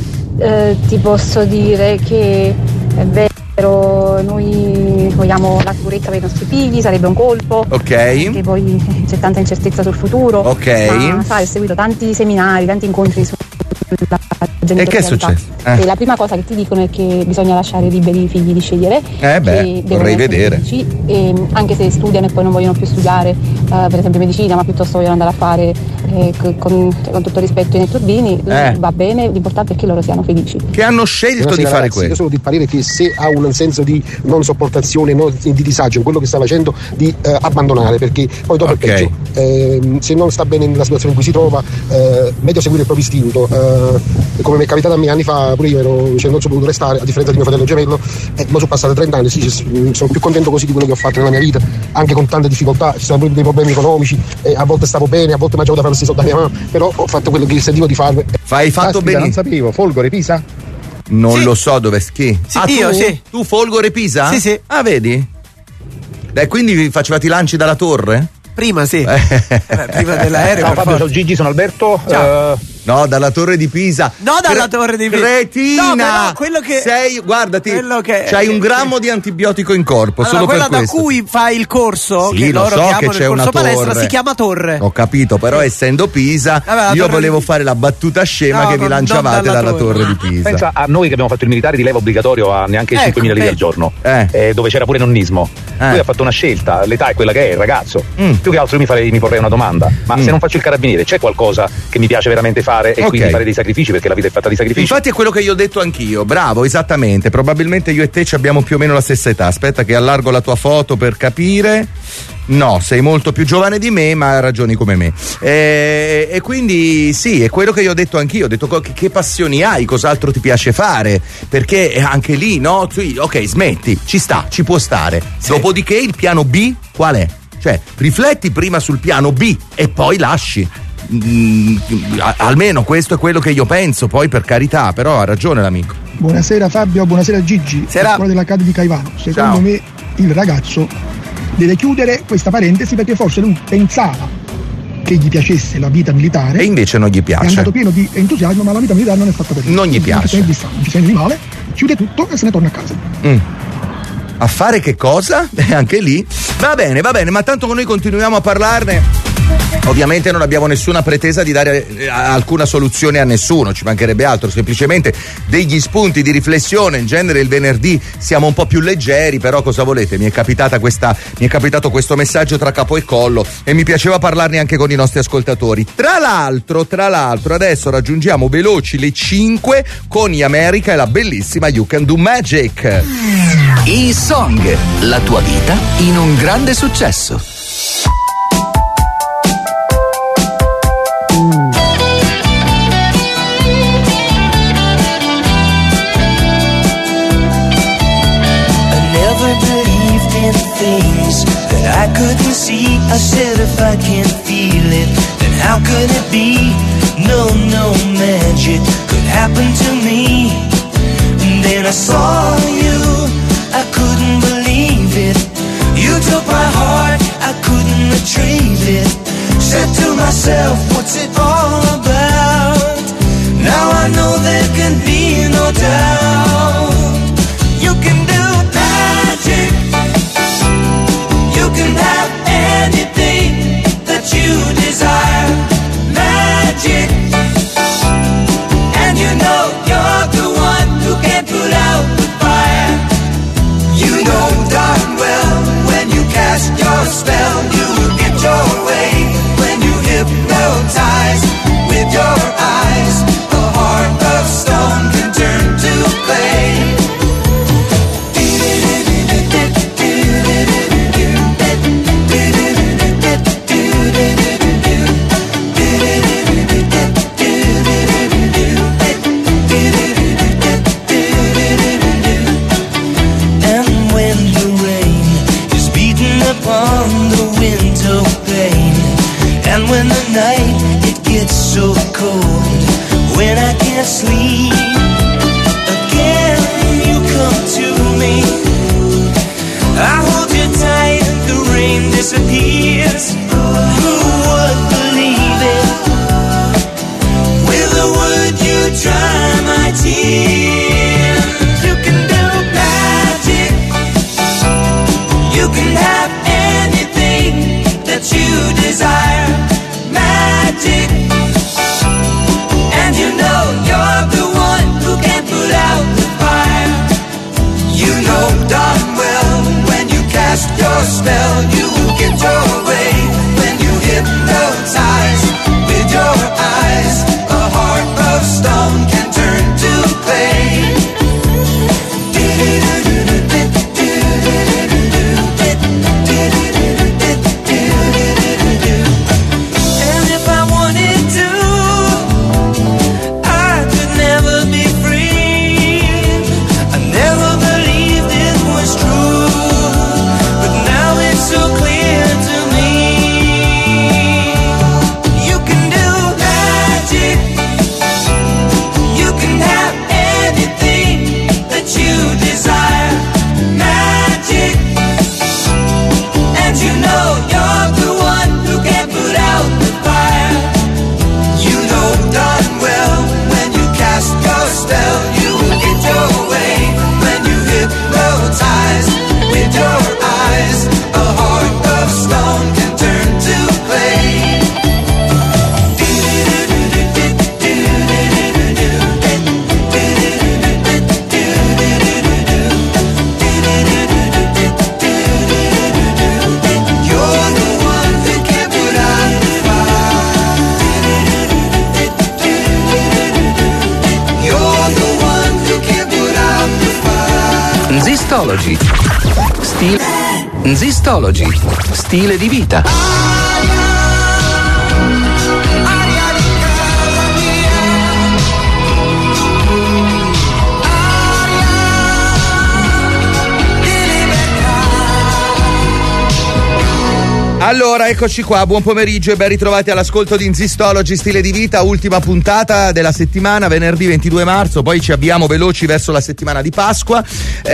ti posso dire che è vero, noi vogliamo la sicurezza per i nostri figli, sarebbe un colpo. Ok. Perché poi c'è tanta incertezza sul futuro. Ok. Ma sai, ho seguito tanti seminari, tanti incontri sulla genitorialità. E che è successo? E la prima cosa che ti dicono è che bisogna lasciare liberi i figli di scegliere. Vorrei vedere. E anche se studiano e poi non vogliono più studiare, per esempio medicina, ma piuttosto vogliono andare a fare con tutto rispetto ai turbini, va bene, l'importante è che loro siano felici. Che hanno scelto di fare questo. Io sono di parere che se ha un senso di non sopportazione, di disagio in quello che sta facendo, di abbandonare, perché poi dopo è peggio. Se non sta bene nella situazione in cui si trova, meglio seguire il proprio istinto. Come mi è capitato a me anni fa, pure io non sono potuto restare, a differenza di mio fratello gemello, ma sono passati 30 anni, sono più contento così di quello che ho fatto nella mia vita, anche con tante difficoltà, ci sono pure dei problemi economici, a volte stavo bene, a volte mi ha da fare questi soldi a mia mamma, però ho fatto quello che sentivo di fare. Hai fatto bene. Non sapevo, Folgore, Pisa? Non lo so dove chi. Sì, io sì. Tu Folgore Pisa? Sì, sì. Ah, vedi? Quindi facevate i lanci dalla torre? Prima sì. Prima dell'aereo. Ciao Fabio, sono Gigi, sono Alberto. No, dalla torre di Pisa. No, dalla torre di Pisa. Cretina! No, quello che sei, guardati, che c'hai un grammo di antibiotico in corpo, allora, solo per questo. Quella da cui fai il corso, sì, che lo loro so chiamano che c'è il corso una palestra, torre. si chiama torre. Ho capito, però essendo Pisa, io volevo fare la battuta scema che vi lanciavate dalla torre di Pisa. Pensa a noi che abbiamo fatto il militare di leva obbligatorio a neanche 5.000 lire al giorno, dove c'era pure nonnismo. Lui ha fatto una scelta, l'età è quella che è, il ragazzo. Più che altro io mi porrei una domanda: ma se non faccio il carabiniere, c'è qualcosa che mi piace veramente fare e quindi fare dei sacrifici, perché la vita è fatta di sacrifici? Infatti è quello che io ho detto anch'io, bravo, esattamente. Probabilmente io e te ci abbiamo più o meno la stessa età. Aspetta che allargo la tua foto per capire. No, sei molto più giovane di me, ma ragioni come me. E quindi sì, è quello che io ho detto anch'io. Ho detto che passioni hai, cos'altro ti piace fare? Perché anche lì, no? Ok, smetti, ci sta, ci può stare. Sì. Dopodiché il piano B qual è? Cioè, rifletti prima sul piano B e poi lasci. Almeno questo è quello che io penso, poi per carità, però ha ragione l'amico. Buonasera Fabio, buonasera Gigi, scuola della Cade di Caivano. Secondo me il ragazzo deve chiudere questa parentesi, perché forse lui pensava che gli piacesse la vita militare e invece non gli piace. È andato pieno di entusiasmo, ma la vita militare non è fatta per lui. Non gli piace. Non ci sente di male, chiude tutto e se ne torna a casa. A fare che cosa? Anche lì va bene, ma tanto noi continuiamo a parlarne. Ovviamente non abbiamo nessuna pretesa di dare alcuna soluzione a nessuno, ci mancherebbe altro, semplicemente degli spunti di riflessione. In genere il venerdì siamo un po' più leggeri, però cosa volete? Mi è capitato questo messaggio tra capo e collo e mi piaceva parlarne anche con i nostri ascoltatori. Tra l'altro adesso raggiungiamo veloci le 5 con America e la bellissima You Can Do Magic. E-Song, la tua vita in un grande successo. Things that I couldn't see, I said if I can't feel it, then how could it be? No magic could happen to me. And then I saw you, I couldn't believe it. You took my heart, I couldn't retrieve it. Said to myself, what's it all about? Now I know there can be no doubt. You can do magic. You can have anything that you desire. Magic. And you know you're the one who can put out the fire. You know darn well when you cast your spell, you will get your way. When you hypnotize with your eyes, a heart of stone can turn me. Again, you come to me. I hold you tight, the rain disappears. Who would believe it? With a word you dry my tears. You can do magic. You can have anything that you desire. Magic. And you know you're the one who can put out the fire. You know darn well when you cast your spell, you get your way. When you hypnotize with your eyes, a heart of stone can turn to clay. And if I wanted to, I could never be free. I never believed it was true, but now it's so clear to me. You can do magic. You can have anything that you desire. Magic. And you know you're the one who can put out the fire. You know darn well when you cast your spell, you will get your way. When you hypnotize with your eyes, a heart of stone can turn to clay. You're the one who can put out the fire. You're the one who can put out the fire. Nzistology. Nzistology. Stile di vita. Allora, eccoci qua, buon pomeriggio e ben ritrovati all'ascolto di Nzistology, stile di vita, ultima puntata della settimana, venerdì 22 marzo, poi ci abbiamo veloci verso la settimana di Pasqua.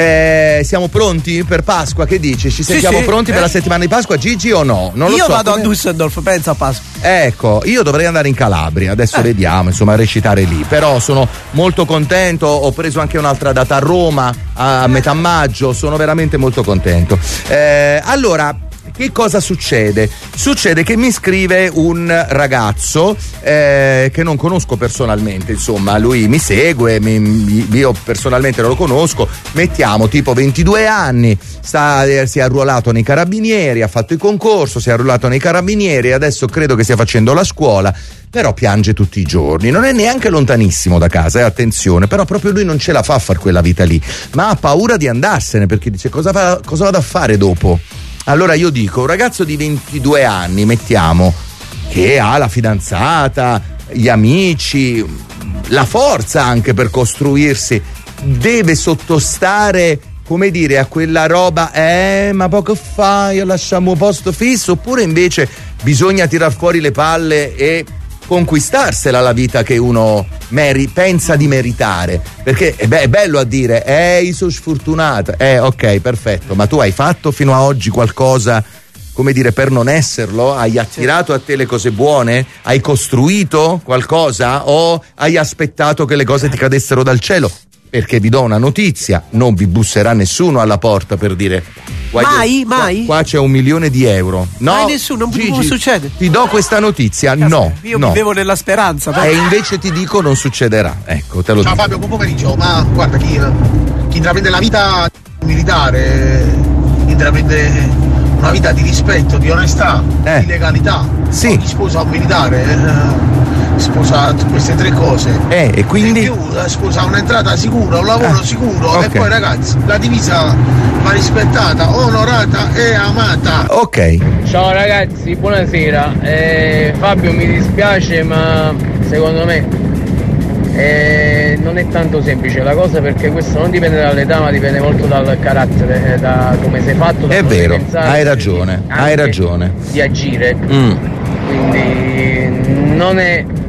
Siamo pronti per Pasqua? Che dici? Ci sentiamo pronti per la settimana di Pasqua, Gigi, o no? Non lo so. Io vado a Düsseldorf, pensa a Pasqua. Ecco, io dovrei andare in Calabria, adesso vediamo, insomma, a recitare lì, però sono molto contento, ho preso anche un'altra data a Roma a metà maggio, sono veramente molto contento. Allora, che cosa succede? Succede che mi scrive un ragazzo che non conosco personalmente, insomma, lui mi segue, io personalmente non lo conosco, mettiamo tipo 22 anni, si è arruolato nei carabinieri, ha fatto il concorso, si è arruolato nei carabinieri e adesso credo che stia facendo la scuola, però piange tutti i giorni, non è neanche lontanissimo da casa, attenzione, però proprio lui non ce la fa a fare quella vita lì, ma ha paura di andarsene perché dice cosa vado a fare dopo? Allora io dico, un ragazzo di 22 anni, mettiamo, che ha la fidanzata, gli amici, la forza anche per costruirsi, deve sottostare, come dire, a quella roba, ma poco fai, lasciamo posto fisso, oppure invece bisogna tirar fuori le palle e conquistarsela la vita che uno pensa di meritare, perché è bello a dire sono sfortunata, ok, perfetto, ma tu hai fatto fino a oggi qualcosa, come dire, per non esserlo? Hai attirato a te le cose buone? Hai costruito qualcosa o hai aspettato che le cose ti cadessero dal cielo? Perché vi do una notizia, non vi busserà nessuno alla porta per dire mai? Qua c'è 1 milione di euro. No, mai nessuno, Gigi, non succede. Ti do questa notizia, no. Io vivevo nella speranza. E invece ti dico non succederà. Ecco, te lo dico. Ciao Fabio, buon pomeriggio. Ma guarda, chi intraprende la vita militare intraprende una vita di rispetto, di onestà, di legalità. Sì. Chi sposa un militare sposa queste 3 cose e quindi in più sposa un'entrata sicura, un lavoro sicuro, okay. E poi ragazzi, la divisa va rispettata, onorata e amata. Ok. Ciao ragazzi, buonasera. Fabio, mi dispiace, ma secondo me non è tanto semplice la cosa, perché questo non dipende dall'età, ma dipende molto dal carattere, da come sei fatto, da è come vero, pensare, hai ragione di agire. Quindi non è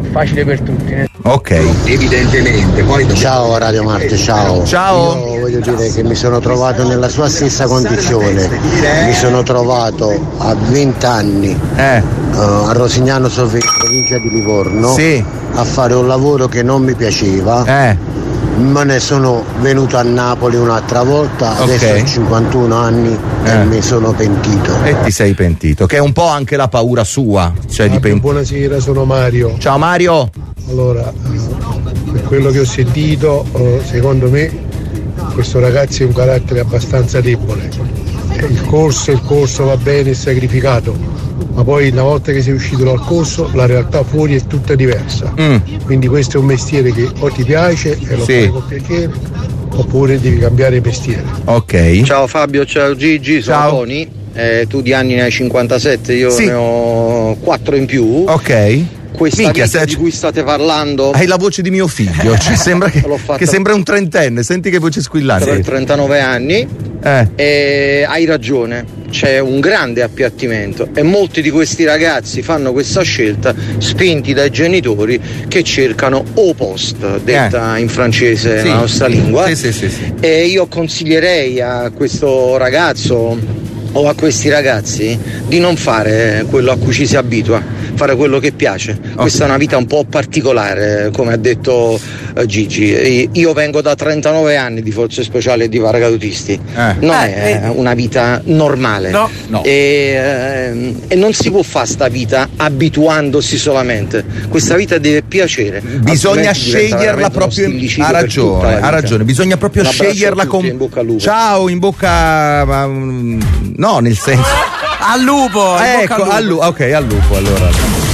facile per tutti. Ok. Evidentemente. Ciao Radio Marte, ciao. Ciao. Io voglio dire che mi sono trovato nella sua stessa condizione. Mi sono trovato a 20 anni a Rosignano Sovere, provincia di Livorno, a fare un lavoro che non mi piaceva. Me ne sono venuto a Napoli un'altra volta, adesso ho 51 anni e mi sono pentito. E ti sei pentito, che è un po' anche la paura sua. Cioè Buonasera, sono Mario. Ciao Mario. Allora, per quello che ho sentito, secondo me questo ragazzo è un carattere abbastanza debole. Il corso va bene, è sacrificato, ma poi una volta che sei uscito dal corso la realtà fuori è tutta diversa. Quindi questo è un mestiere che o ti piace e lo fai con piacere, oppure devi cambiare mestiere. Ok. Ciao Fabio, ciao Gigi, sono Tony. Tu di anni ne hai 57, io ne ho 4 in più. Ok. Questa vita di cui state parlando, hai la voce di mio figlio, cioè sembra che sembra un trentenne, senti che voce squillante. Per 39 anni e hai ragione, c'è un grande appiattimento e molti di questi ragazzi fanno questa scelta spinti dai genitori che cercano au poste, detta in francese, la nostra lingua. E io consiglierei a questo ragazzo o a questi ragazzi di non fare quello a cui ci si abitua, fare quello che piace. Questa è una vita un po' particolare, come ha detto Gigi. Io vengo da 39 anni di forze speciali e di paracadutisti, non è una vita normale. No. E non si può fare sta vita abituandosi solamente. Questa vita deve piacere, bisogna sceglierla proprio. Ha ragione, bisogna proprio sceglierla con. Ciao, in bocca. No, nel senso. Al lupo! Ecco, al lupo. Ok, al lupo allora.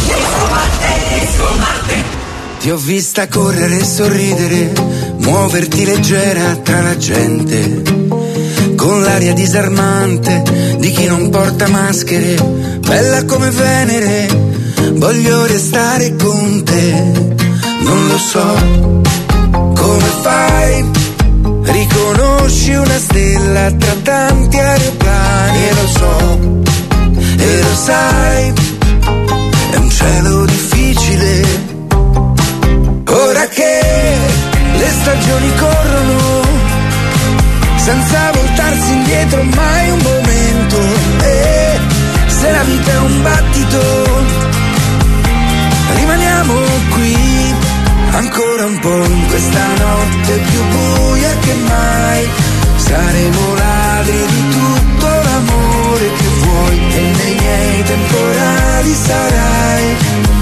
Ti ho vista correre e sorridere, muoverti leggera tra la gente, con l'aria disarmante di chi non porta maschere, bella come Venere, voglio restare con te. Non lo so come fai, riconosci una stella tra tanti aeroplani, e lo so, e lo sai, è un cielo difficile. Ora che le stagioni corrono, senza voltarsi indietro mai un momento, e se la vita è un battito, rimaniamo qui ancora un po' in questa notte più buia che mai. Saremo ladri di tutto l'amore che vuoi, e nei miei temporali sarai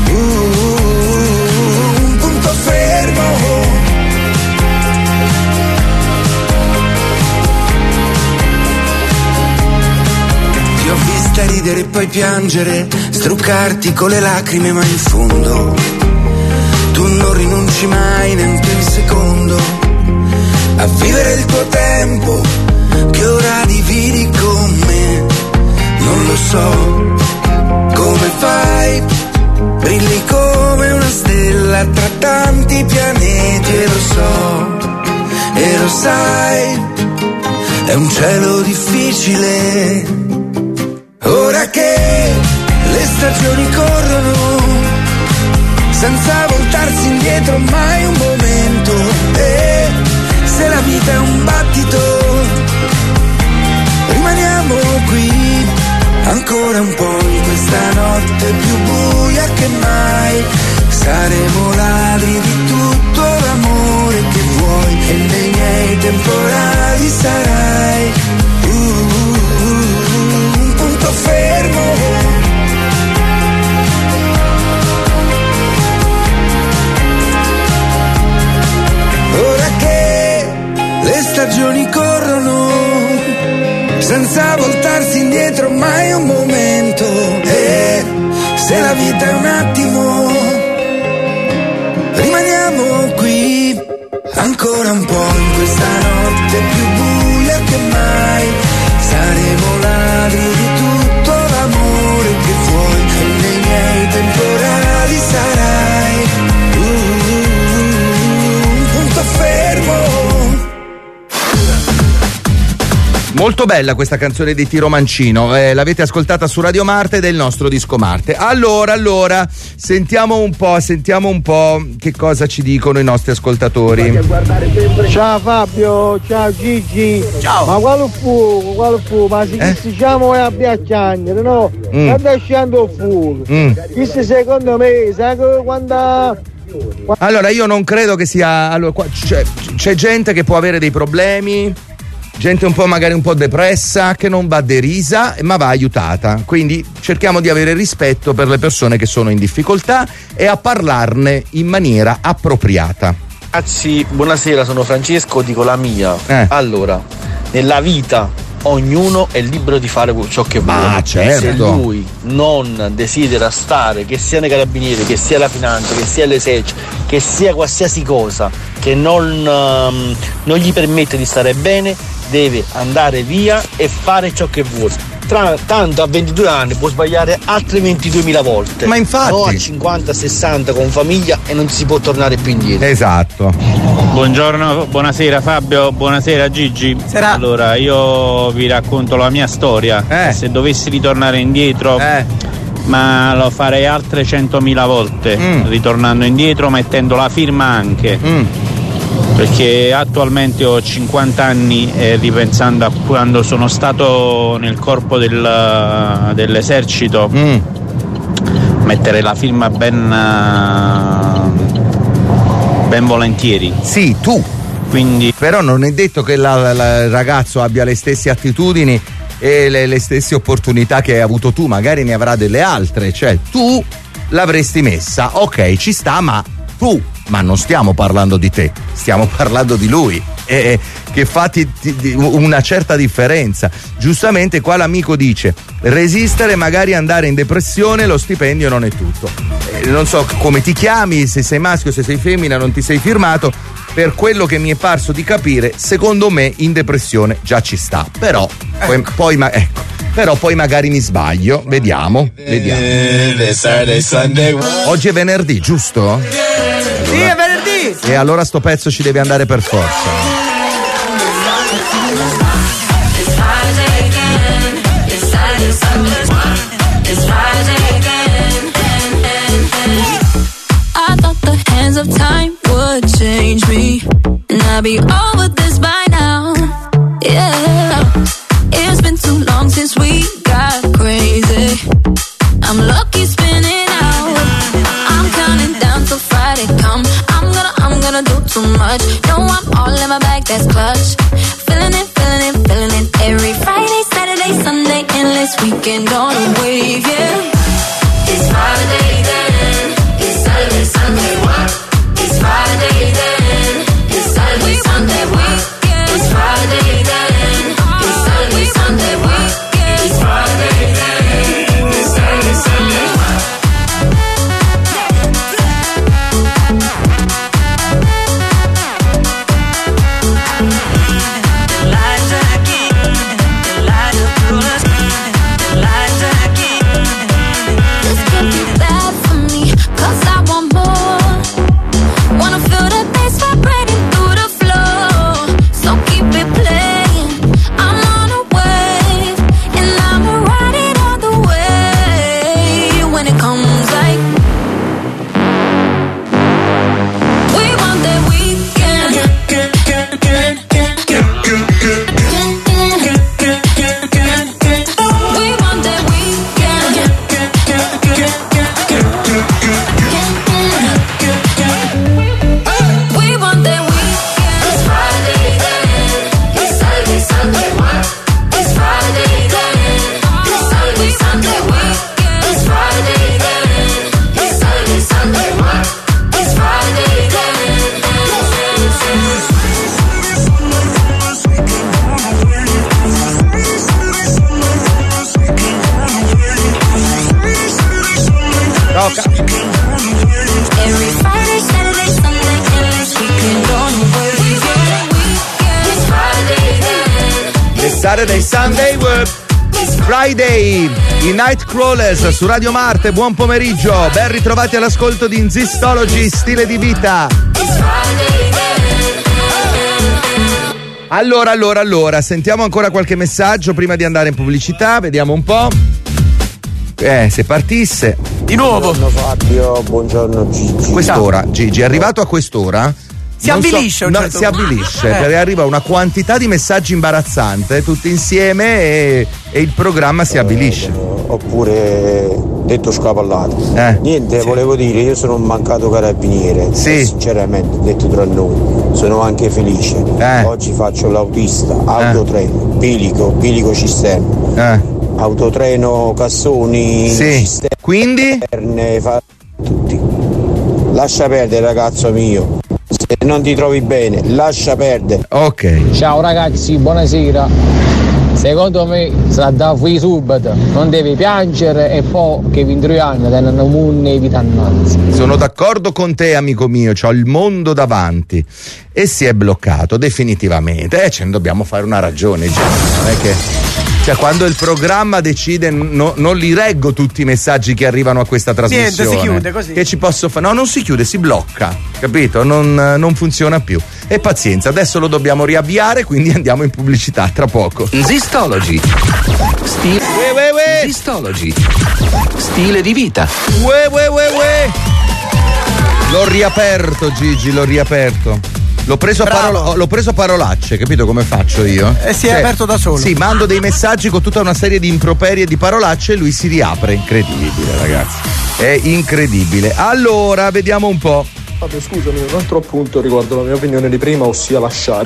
un punto fermo. Ti ho vista ridere e poi piangere, struccarti con le lacrime, ma in fondo tu non rinunci mai neanche un secondo a vivere il tuo tempo che ora dividi con me. Non lo so come fai, brilli come una stella tra tanti pianeti, e lo so, e lo sai, è un cielo difficile. Ora che le stagioni corrono, senza voltarsi indietro mai un momento, e se la vita è un battito, rimaniamo qui ancora un po' in questa notte più buia che mai. Saremo ladri di tutto l'amore che vuoi, e nei miei temporali sarai un punto fermo. Le stagioni corrono, senza voltarsi indietro mai un momento, e se la vita è un attimo, rimaniamo qui ancora un po' in questa notte più buia che mai. Saremo ladri di tutto l'amore che vuoi, e nei miei temporali sarai un punto fermo. Molto bella questa canzone di Tiro Mancino, l'avete ascoltata su Radio Marte ed è il nostro disco Marte. Allora, sentiamo un po' che cosa ci dicono i nostri ascoltatori. Ciao Fabio, ciao Gigi. Ciao. Ma quale fu? Ma se diciamo è a Biacciagnere, no? Sta scendo il fuoco. Questo secondo me, sai che quando... Allora, io non credo che sia... Allora, c'è gente che può avere dei problemi, gente magari un po' depressa, che non va derisa ma va aiutata, quindi cerchiamo di avere rispetto per le persone che sono in difficoltà e a parlarne in maniera appropriata. Ragazzi, buonasera, sono Francesco, dico la mia. Allora, nella vita ognuno è libero di fare ciò che vuole. Certo. Se lui non desidera stare, che sia nei carabinieri, che sia la finanza, che sia l'esercito, che sia qualsiasi cosa che non gli permette di stare bene, deve andare via e fare ciò che vuole. Tanto a 22 anni può sbagliare altre 22.000 volte. Ma infatti. No, a 50, 60 con famiglia e non si può tornare più indietro. Esatto. Buongiorno, buonasera Fabio, buonasera Gigi. Allora, io vi racconto la mia storia. Se dovessi ritornare indietro, ma lo farei altre 100.000 volte, ritornando indietro, mettendo la firma anche. Perché attualmente ho 50 anni e ripensando a quando sono stato nel corpo dell'esercito, mettere la firma ben volentieri. Sì, tu. Quindi. Però non è detto che il ragazzo abbia le stesse attitudini e le stesse opportunità che hai avuto tu, magari ne avrà delle altre, cioè tu l'avresti messa, ok, ci sta, ma tu. Ma non stiamo parlando di te, stiamo parlando di lui, che fa una certa differenza. Giustamente qua l'amico dice: resistere, magari andare in depressione, lo stipendio non è tutto. Non so come ti chiami, se sei maschio, se sei femmina, non ti sei firmato. Per quello che mi è parso di capire, secondo me in depressione già ci sta. Però poi magari mi sbaglio. Vediamo. Oggi è venerdì, giusto? Sì, è venerdì! E allora sto pezzo ci deve andare per forza. I thought the hands of time would change me, and I'd be over this by now. Yeah, it's been too long since we got crazy. I'm lucky spinning out. I'm counting down till Friday come. I'm gonna do too much. No, I'm all in my bag, that's clutch. Feeling it. Every Friday, Saturday, Sunday, endless weekend on a wave, yeah. It's Friday then. It's Saturday, Sunday, what? It's Friday then. It's Saturday, Sunday, what? It's Friday then. It's Saturday, Sunday, what? It's Friday then. It's Saturday, Sunday, what? Saturday, Sunday, Friday, i Nightcrawlers su Radio Marte. Buon pomeriggio, ben ritrovati all'ascolto di Insistology, stile di vita. Allora, sentiamo ancora qualche messaggio prima di andare in pubblicità, vediamo un po'. Se partisse. Di nuovo. Buongiorno Fabio, buongiorno Gigi. Quest'ora, Gigi, è arrivato a quest'ora? Si avvilisce, si avvilisce perché arriva una quantità di messaggi imbarazzante tutti insieme e il programma si avvilisce. Oppure detto scapallato. Niente, sì. Volevo dire, io sono un mancato carabiniere. Sì. Sinceramente, detto tra noi, sono anche felice. Oggi faccio l'autista, autotreno, bilico cisterna. Autotreno, cassoni, cisterne. Quindi? Tutti. Lascia perdere, ragazzo mio. Se non ti trovi bene, lascia perdere. Ok. Ciao ragazzi, buonasera. Secondo me sarà da fuori subito, non devi piangere e poi che 23 anni danno un vitannanza. Sono d'accordo con te, amico mio, c'ho il mondo davanti e si è bloccato definitivamente. Ce ne dobbiamo fare una ragione, già. Non è che quando il programma decide, non li reggo tutti i messaggi che arrivano a questa trasmissione. Niente, si chiude così. Che ci posso fare? No, non si chiude, si blocca, capito? Non funziona più. E pazienza, adesso lo dobbiamo riavviare, quindi andiamo in pubblicità tra poco. Zistology. Zistology. Stile di vita. L'ho riaperto, Gigi, l'ho riaperto. L'ho preso a parolacce, capito come faccio io? Si è aperto da solo. Sì, mando dei messaggi con tutta una serie di improperi e di parolacce e lui si riapre. Incredibile, ragazzi. È incredibile. Allora, vediamo un po'. Fabio, scusami, un altro appunto riguardo la mia opinione di prima, ossia lasciare.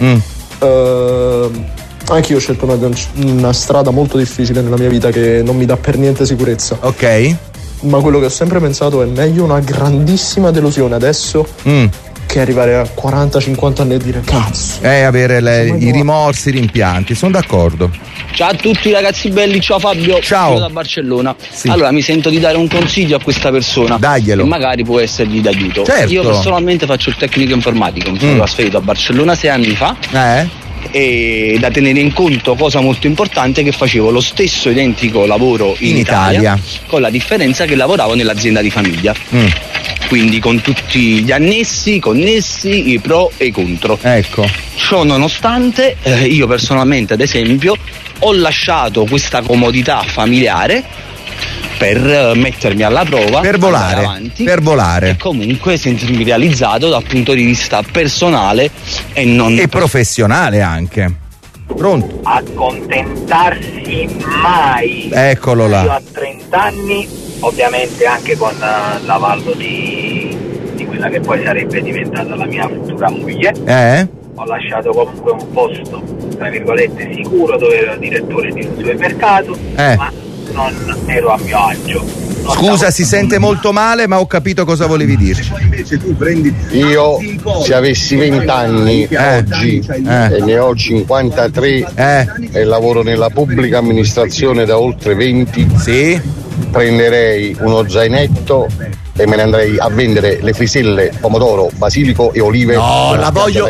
Anche io ho scelto una strada molto difficile nella mia vita che non mi dà per niente sicurezza. Ok. Ma quello che ho sempre pensato è meglio una grandissima delusione adesso che arrivare a 40-50 anni e dire cazzo. Avere i rimorsi, i rimpianti, sono d'accordo. Ciao a tutti ragazzi belli, ciao Fabio. Ciao. Io da Barcellona. Sì. Allora mi sento di dare un consiglio a questa persona. Daglielo. Che magari può essergli d'aiuto. Certo. Io personalmente faccio il tecnico informatico, mi sono trasferito a Barcellona 6 anni fa. E da tenere in conto, cosa molto importante, che facevo lo stesso identico lavoro in Italia, con la differenza che lavoravo nell'azienda di famiglia. Quindi con tutti gli annessi, connessi, i pro e i contro. Ecco. Ciò nonostante, io personalmente, ad esempio, ho lasciato questa comodità familiare per mettermi alla prova, per volare, avanti, per volare e comunque sentirmi realizzato dal punto di vista personale e professionale anche. Pronto? Accontentarsi mai. Eccolo là. Io a 30 anni, ovviamente anche con l'avallo di quella che poi sarebbe diventata la mia futura moglie, ho lasciato comunque un posto, tra virgolette, sicuro, dove ero direttore di un supermercato, ma non ero a mio agio. Scusa, si sente molto male, ma ho capito cosa volevi dirci. Io, se avessi 20 anni oggi e ne ho 53 e lavoro nella pubblica amministrazione da oltre 20, prenderei uno zainetto e me ne andrei a vendere le friselle, pomodoro, basilico e olive. No, la voglio.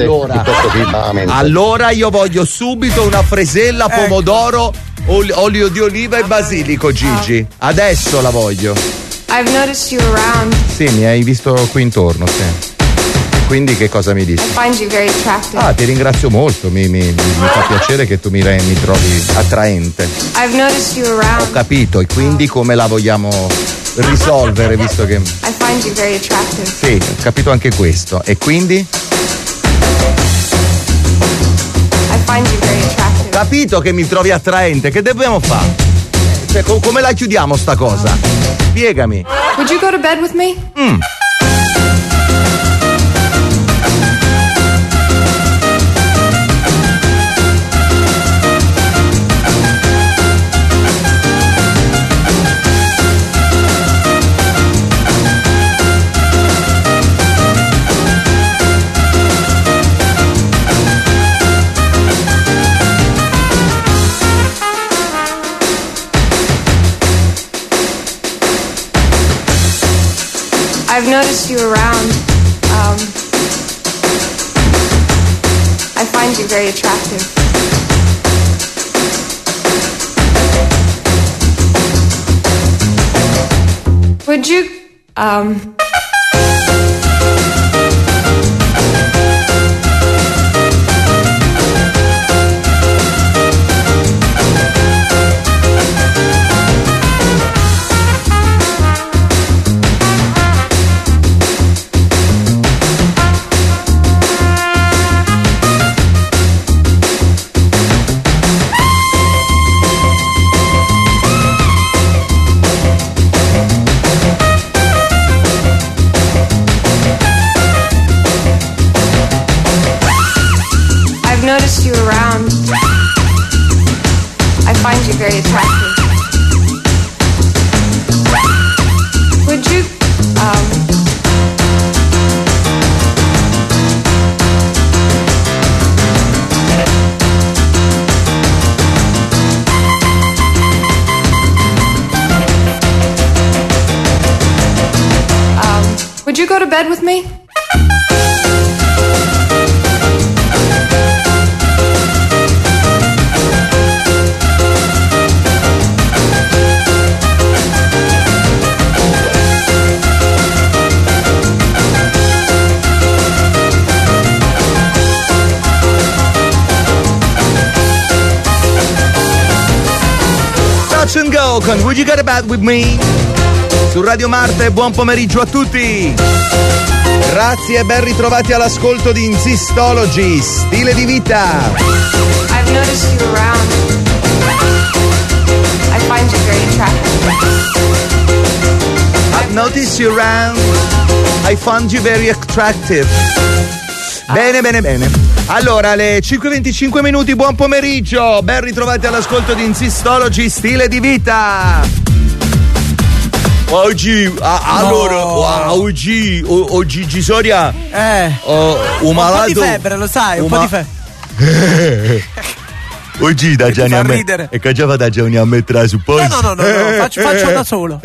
Allora io voglio subito una frisella, pomodoro, olio di oliva e basilico, Gigi. Adesso la voglio. I've noticed you around. Sì, mi hai visto qui intorno, sì. Quindi che cosa mi dici? I find you very attractive. Ti ringrazio molto, mi fa piacere che tu mi trovi attraente. I've noticed you around. Ho capito, e quindi come la vogliamo risolvere, visto che... I find you very attractive. Sì, ho capito anche questo. E quindi? I find you very attractive. Capito che mi trovi attraente, che dobbiamo fare? Cioè, come la chiudiamo sta cosa? Spiegami. Would you go to bed with me? I've noticed you around. I find you very attractive. Would you, I've noticed you around. I find you very attractive. Would you, would you go to bed with me? Touch and Go con Would You Go to Bed With Me su Radio Marte. Buon pomeriggio a tutti, grazie e ben ritrovati all'ascolto di Insistology, stile di vita. I've noticed you around. I find you very attractive. I've noticed you around. I find you very attractive. Bene, bene, bene. Allora, alle 5:25 minuti, buon pomeriggio, ben ritrovati all'ascolto di Insistology, stile di vita. Oggi, allora, oggi Soria. Un malato. Po' di febbre, lo sai, un po' di febbre. Oggi da Gianni a me. E che già da Gianni a mettere su poi. No, faccio da solo.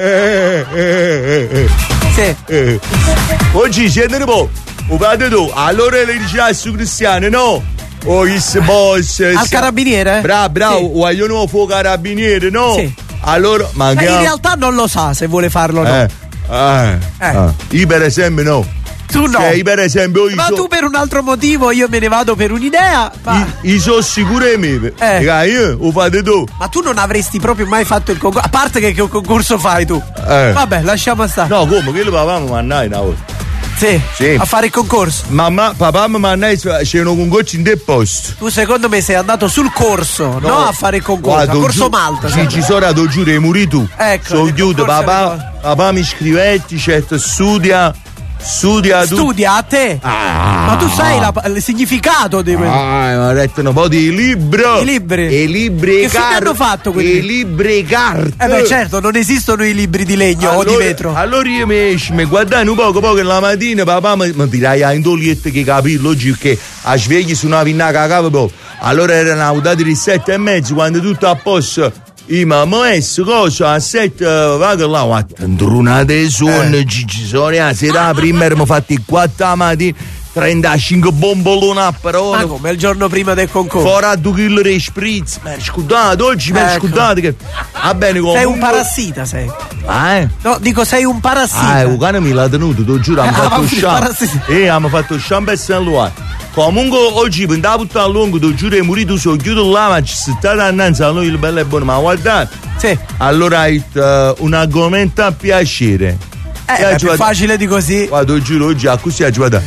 Sì. Oggi siete un po'. Fate tu, allora le dici su Cristiano, no? O il boss. Al carabiniere? Bravo, sì. Vogliono fuoco carabiniere, no? Sì. Allora, ma in realtà non lo sa se vuole farlo o no. Io per esempio no. Tu no. Io per esempio tu per un altro motivo, io me ne vado per un'idea. Io sono sicuro di me. Io lo fate tu. Ma tu non avresti proprio mai fatto il concorso. A parte che concorso fai tu? Vabbè, lasciamo stare. No, come? Che lo papà mi mandai una volta. Sì, a fare il concorso. Papà mi mandai c'erano concorsi in del posto. Tu secondo me sei andato sul corso, no a fare il concorso. Guarda, a Corso Malta. Sì, ci sono dato giuro e muri tu. Ecco. Sono chiuso, papà mi scrivetti, certo, studia a te. Ma tu sai il significato di quello. Mi ha detto un po' di libro. I libri. E libri che fine hanno fatto quelli? E libri e carte. Beh, certo, non esistono i libri di legno o di vetro. Allora io mi guardai un poco la mattina, papà mi tirai a indoliette che capirlo oggi che a svegli suonava in una cacava. Allora erano date le 7:30 quando tutto a posto. Ma adesso cosa? A 7 vado là, guarda, suono, ci sono la sera prima eravamo fatti 4 mattina, 35 bombolone a parole. Ma come il giorno prima del concorso? Fuori a 2 kg di spritz, scusate, oggi mi scusate che va bene comunque. Sei un parassita, sei. No, dico sei un parassita. Un cane mi l'ha tenuto, te lo giuro, hanno fatto shampoo. Hanno fatto shampoo e San Luano. Comunque oggi per andare a lungo, ti giuro che morì tu sono chiuso là, ma ci sei stata annanzi a noi il bello e buono, ma guardate. Sì. Allora hai un argomento a piacere. È più facile di così. Guarda, ti giuro oggi a così a giocare.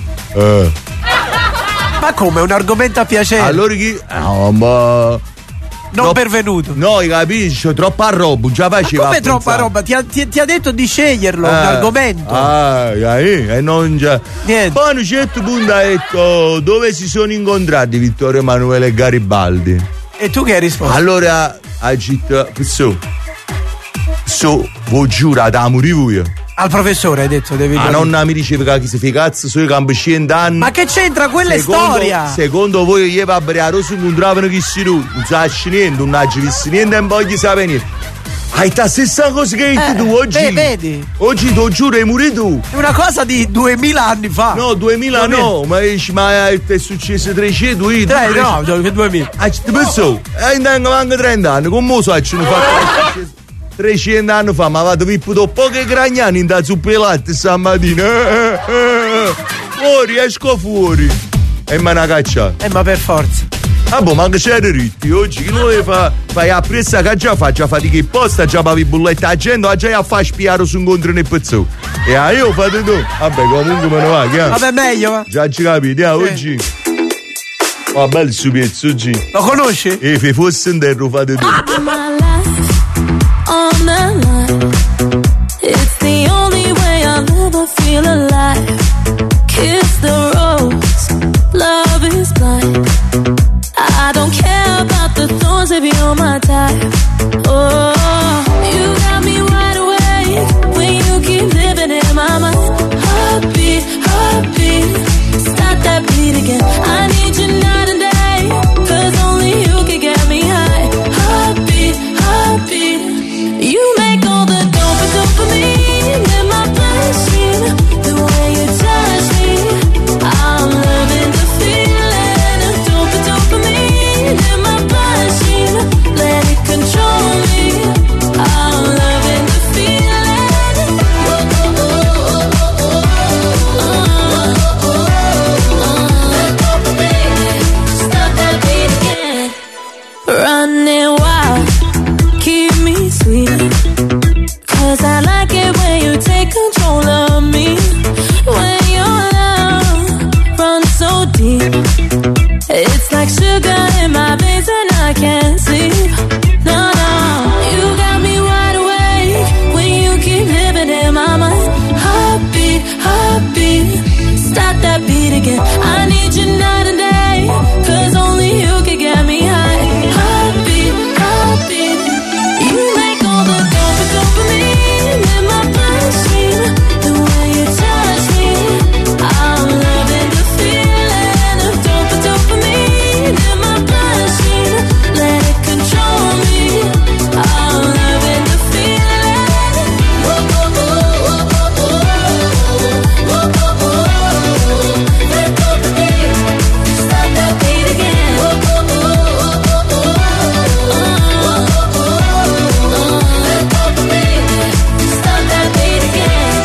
Ma come un argomento a piacere? Allora chi? Ma non pervenuto. No, capisci, c'è troppa roba, già faceva. Ma come troppa roba? Ti ha detto di sceglierlo un argomento. E non già. Niente. Poi a un certo punto ha detto dove si sono incontrati Vittorio Emanuele e Garibaldi. E tu che hai risposto? Allora ha detto, vuoi giurare da morire? Al professore hai detto devi dire. Nonna mi diceva che si fa cazzo sui campi 100 anni. Ma che c'entra? Quella è storia. Secondo voi io va a Briaro si incontravano chi si tu? Non sai niente, non hai visto niente e non voglio sapere niente. Hai la stessa cosa che hai detto tu oggi. Vedi? Oggi ti giuro hai morito tu. È una cosa di 2000 anni fa. No, 2000 no, ma è successo 300 no, 2000. Ti penso? Intengo anche 30 anni, come lo sai ci hanno fatto 300 anni fa, ma vado vipputo poche gragnani in da zuppa e latte stamattina. Fuori, esco fuori. E me ne caccia. Ma per forza. Ma che c'è ritti? Oggi chi lo fai a pressa che già faccia fatica in posta, già pavi bulletta a gente, già a fare spiare su incontro nel pezzo. E io fate tu. Vabbè, comunque me ne va, che? Vabbè, meglio, va. Già ci capite, oggi. Vabbè, il suo pezzo oggi. Lo conosci? Se fosse in terra, fate tu. On the line, it's the only way I'll ever feel alive. Kiss the rose, love is blind. It's like sugar in my veins and I can't sleep. No, no, you got me wide awake when you keep living in my mind. Heartbeat, heartbeat, stop that beat again. I need you night and day, 'cause only you can get me high. Heartbeat, heartbeat, you make all the dopamine in my bloodstream. The way you touch me, I'm loving the feeling of dopamine in my bloodstream. Let it control me, I'm loving the feeling. Whoa, whoa, whoa, whoa, whoa, whoa, whoa, whoa. Let dopamine stop that beat again. Whoa, whoa, whoa, whoa, whoa, whoa. Let dopamine stop that beat again.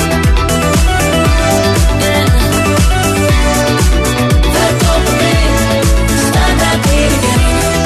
Yeah. Let dopamine stop that beat again.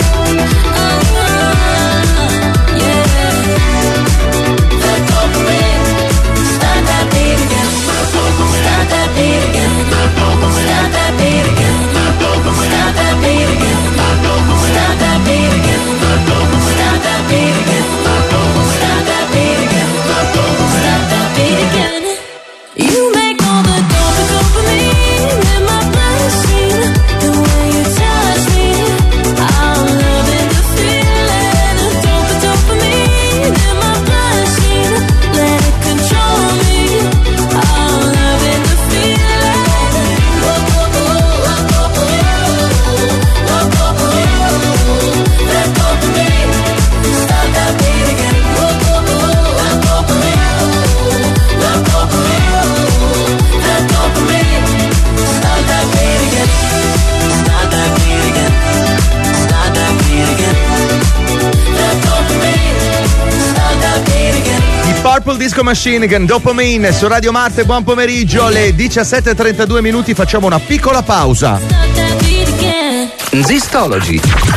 Yeah. Let dopamine stop that beat again. Stop that beat again. Stop that beat again. Stop that beat again. Stop that beat again. Stop that beat again. Stop that beat again. Stop that beat again. You make all the dopamine in my bloodstream. The way you touch me, I'm loving the feeling of dopamine in my bloodstream. Let it control me, I'm loving the feeling. Whoa, whoa, whoa, whoa, whoa, whoa, whoa, whoa. Let dopamine stop that beat again. Whoa, whoa, whoa, whoa, dopamine. Let dopamine, let dopamine stop that beat again. Stop that beat again. Stop that beat again. Let dopamine stop that beat again. I Purple Disco Machine con Dopamine su Radio Marte. Buon pomeriggio, alle 17:32 minuti facciamo una piccola pausa. Zistology.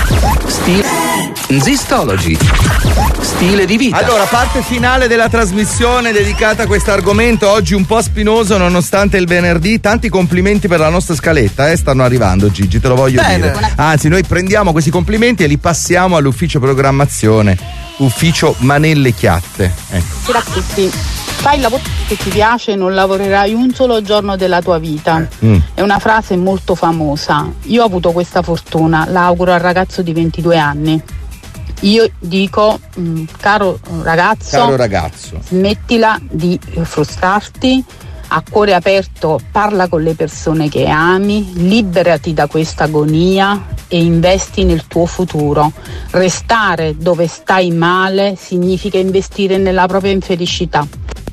Zistology. Stile di vita. Allora, parte finale della trasmissione dedicata a questo argomento, oggi un po' spinoso nonostante il venerdì. Tanti complimenti per la nostra scaletta, stanno arrivando, Gigi, te lo voglio dire. Anzi, noi prendiamo questi complimenti e li passiamo all'ufficio programmazione, ufficio Manelle Chiatte. Buonasera a tutti. Fai il lavoro che ti piace e non lavorerai un solo giorno della tua vita. È una frase molto famosa. Io ho avuto questa fortuna, la auguro al ragazzo di 22 anni. Io dico, caro ragazzo, smettila di frustrarti, a cuore aperto parla con le persone che ami, liberati da questa agonia e investi nel tuo futuro. Restare dove stai male significa investire nella propria infelicità.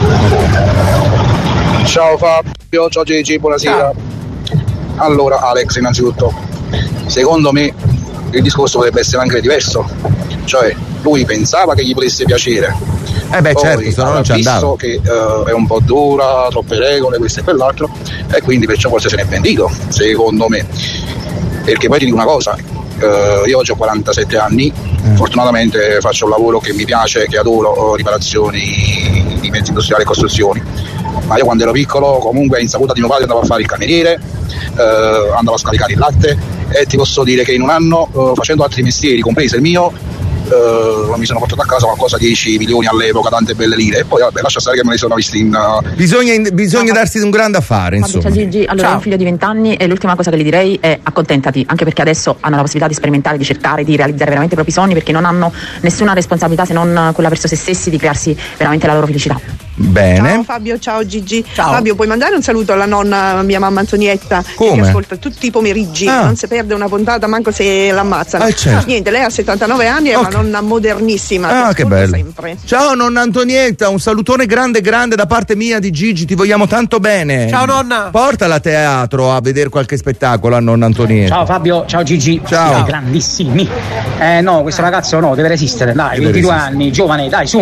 Ciao Fabio, ciao Gigi, buonasera. Ciao. Allora Alex, innanzitutto, secondo me il discorso potrebbe essere anche diverso, cioè lui pensava che gli potesse piacere, poi certo, se no non ci andava, visto che è un po' dura, troppe regole, questo e quell'altro, e quindi perciò forse se n'è pentito, secondo me. Perché poi ti dico una cosa, io oggi ho 47 anni, fortunatamente faccio un lavoro che mi piace, che adoro, riparazioni di mezzi industriali e costruzioni, ma io quando ero piccolo comunque a insaputa di mio padre andavo a fare il cameriere, andavo a scaricare il latte, e ti posso dire che in un anno, facendo altri mestieri, compreso il mio, mi sono portato a casa qualcosa 10 milioni all'epoca, tante belle lire, e poi vabbè, lascia stare che me ne sono visti in bisogna darsi un grande affare, insomma. Ciao Gigi, allora ho un figlio di 20 anni e l'ultima cosa che gli direi è accontentati, anche perché adesso hanno la possibilità di sperimentare, di cercare, di realizzare veramente i propri sogni, perché non hanno nessuna responsabilità se non quella verso se stessi di crearsi veramente la loro felicità. Bene. Ciao Fabio, ciao Gigi. Ciao. Fabio, puoi mandare un saluto alla nonna, mia mamma Antonietta, che ti ascolta tutti i pomeriggi, non si perde una puntata manco se l'ammazzano. Certo. Niente, lei ha 79 anni, è una nonna modernissima. Che bello. Sempre. Ciao nonna Antonietta, un salutone grande da parte mia, di Gigi, ti vogliamo tanto bene. Ciao nonna. Portala a teatro a vedere qualche spettacolo a nonna Antonietta. Ciao Fabio, ciao Gigi. Ciao. Siete grandissimi. No, questo ragazzo no, deve resistere, dai, 22 anni, giovane, dai, su.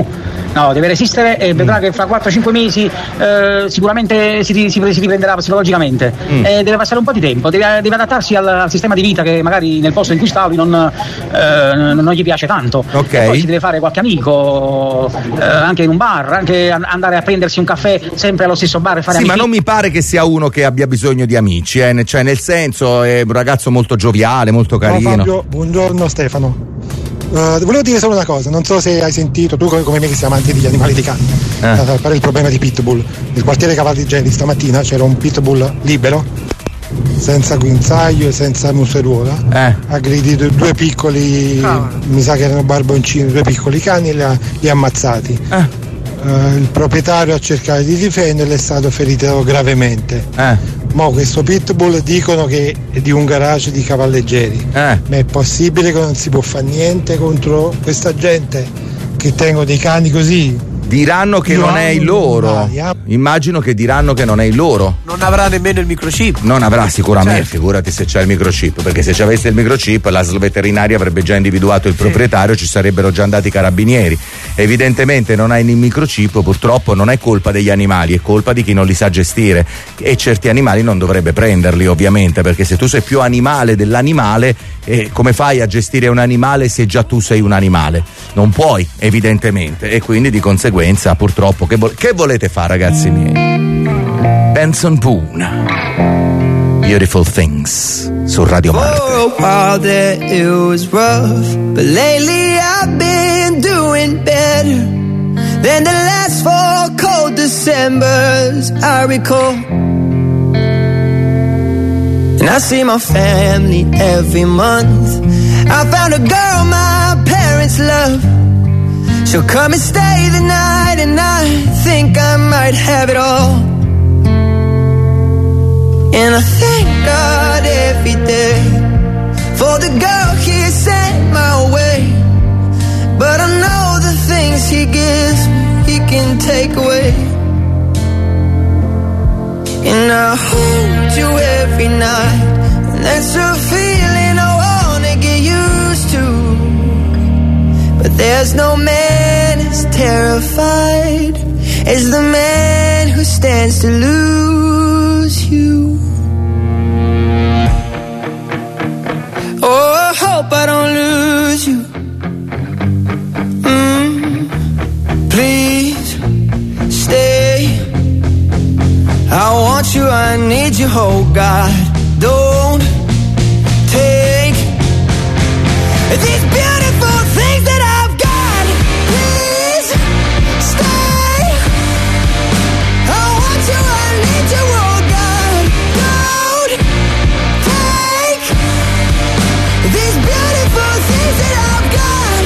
No, deve resistere e vedrà che fra 4-5 mesi sicuramente si riprenderà psicologicamente. Deve passare un po' di tempo, deve adattarsi al sistema di vita che magari nel posto in cui stavi non gli piace tanto. Okay. E poi si deve fare qualche amico, anche in un bar, anche andare a prendersi un caffè sempre allo stesso bar e fare amici. Ma non mi pare che sia uno che abbia bisogno di amici, cioè nel senso è un ragazzo molto gioviale, molto carino. Ciao Fabio, buongiorno Stefano. Volevo dire solo una cosa, non so se hai sentito, tu come me che sei amante degli animali di cane, per il problema di pitbull. Nel quartiere Cavalligeri stamattina c'era un pitbull libero, senza guinzaglio e senza museruola, ha aggredito due piccoli, mi sa che erano barboncini, due piccoli cani e li ha ammazzati. Il proprietario ha cercato di difenderlo e è stato ferito gravemente. Mo questo pitbull dicono che è di un garage di Cavalleggeri, ma è possibile che non si può fare niente contro questa gente che tengono dei cani così? Diranno che non è il loro. Immagino che diranno che non è il loro. Non avrà nemmeno il microchip. Non avrà sicuramente, figurati se c'è il microchip, perché se ci avesse il microchip l'ASL veterinaria avrebbe già individuato il proprietario, ci sarebbero già andati i carabinieri. Evidentemente non hai il microchip, purtroppo non è colpa degli animali, è colpa di chi non li sa gestire, e certi animali non dovrebbe prenderli ovviamente, perché se tu sei più animale dell'animale, come fai a gestire un animale se già tu sei un animale? Non puoi, evidentemente, e quindi di conseguenza purtroppo che volete fare, ragazzi miei? Benson Boone, Beautiful Things su Radio Marte. Oh, while that it was rough, but lately I've been doing better than the last 4 cold Decembers I recall. And I see my family every month. I found a girl my parents love. She'll come and stay the night, and I think I might have it all. And I thank God every day for the girl He sent my way. But I know the things He gives me, He can take away. And I hold you every night, and that's a feeling I wanna get used to. But there's no man as terrified as the man who stands to lose you. Oh, I hope I don't lose you. Please stay. I want you, I need you, oh God. Don't take these beautiful things that I've got. Please stay. I want you, I need you, oh God. Don't take these beautiful things that I've got.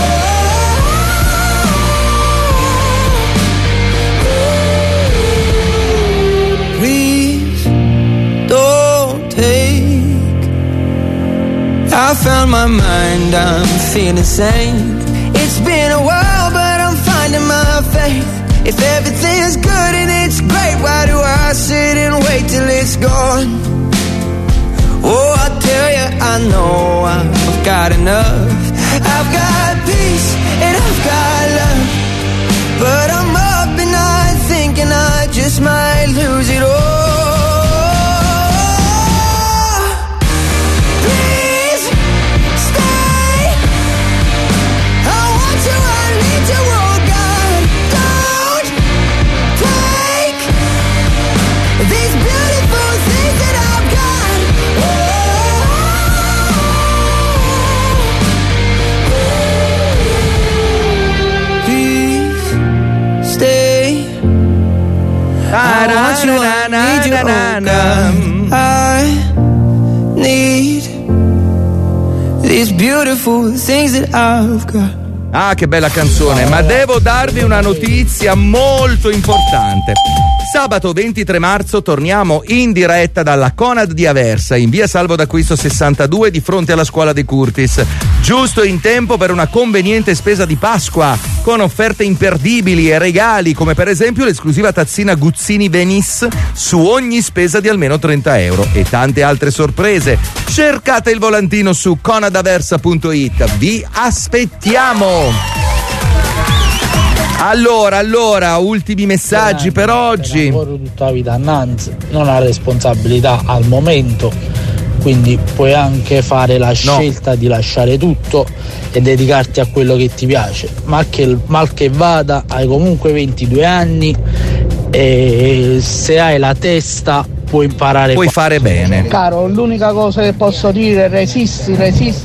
Please don't take. I found my mind, I'm feeling sane. It's been a while, but I'm finding my faith. If everything's good and it's great, why do I sit and wait till it's gone? Oh, I tell you, I know I've got enough. I've got peace and I've got love, but I'm up at night thinking I just might lose it all. I want you, I need you, oh God. I need these beautiful things that I've got. Ah, che bella canzone, ma devo darvi una notizia molto importante. Sabato 23 marzo torniamo in diretta dalla Conad di Aversa, in via Salvo d'Acquisto 62, di fronte alla scuola di Curtis. Giusto in tempo per una conveniente spesa di Pasqua, con offerte imperdibili e regali, come per esempio l'esclusiva tazzina Guzzini Venice su ogni spesa di almeno 30 euro e tante altre sorprese. Cercate il volantino su conadaversa.it. Vi aspettiamo! Allora, ultimi messaggi per oggi. Lavoro tutta la vita annanzi, non ha responsabilità al momento, quindi puoi anche fare la scelta di lasciare tutto e dedicarti a quello che ti piace. Mal che vada, hai comunque 22 anni e se hai la testa puoi imparare. Puoi fare bene. Caro, l'unica cosa che posso dire è resisti.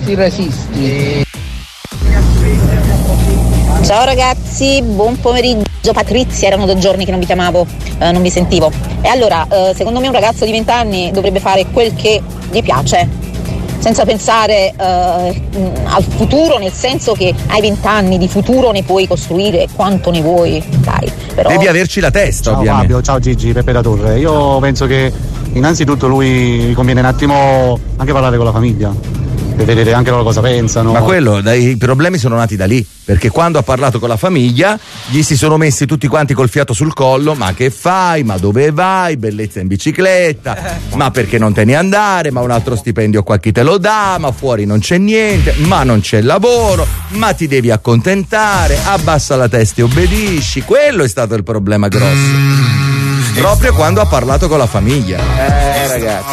Ciao ragazzi, buon pomeriggio. Patrizia, erano 2 giorni che non vi chiamavo, non vi sentivo. E allora, secondo me un ragazzo di 20 anni dovrebbe fare quel che gli piace, senza pensare al futuro, nel senso che hai 20 anni di futuro, ne puoi costruire quanto ne vuoi, dai. Però... Devi averci la testa, ciao ovviamente. Fabio, ciao Gigi, Peppe da Torre. Io penso che innanzitutto lui conviene un attimo anche parlare con la famiglia, per vedere anche loro cosa pensano. Ma i problemi sono nati da lì, perché quando ha parlato con la famiglia gli si sono messi tutti quanti col fiato sul collo: ma che fai, ma dove vai, bellezza in bicicletta, ma perché non te ne andare, ma un altro stipendio qua chi te lo dà, ma fuori non c'è niente, ma non c'è lavoro, ma ti devi accontentare, abbassa la testa e obbedisci. Quello è stato il problema grosso, proprio quando ha parlato con la famiglia. Ragazzi,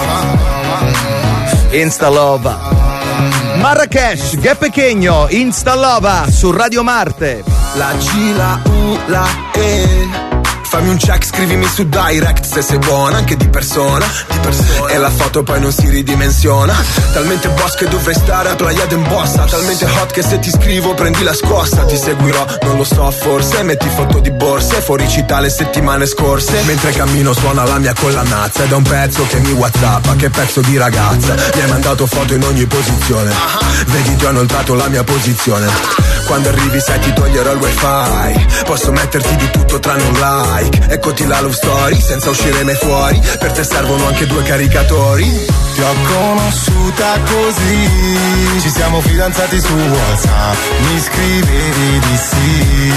Instalova, Marrakesh, Ghe Pequeño, Instalova su Radio Marte. La G, la U, la E. Fammi un check, scrivimi su direct se sei buona anche di persona. E la foto poi non si ridimensiona. Talmente boss che dovrei stare a Playa d'Embossa. Talmente hot che se ti scrivo prendi la scossa. Ti seguirò, non lo so forse. Metti foto di borse, fuori città le settimane scorse. Mentre cammino suona la mia collanazza. Ed è un pezzo che mi whatsappa, che pezzo di ragazza. Mi hai mandato foto in ogni posizione. Vedi ti ho inoltrato la mia posizione. Quando arrivi sai ti toglierò il wifi. Posso metterti di tutto tranne un like. Eccoti la love story, senza uscire mai fuori. Per te servono anche 2 caricatori. Ti ho conosciuta così, ci siamo fidanzati su WhatsApp. Mi scrivevi di sì,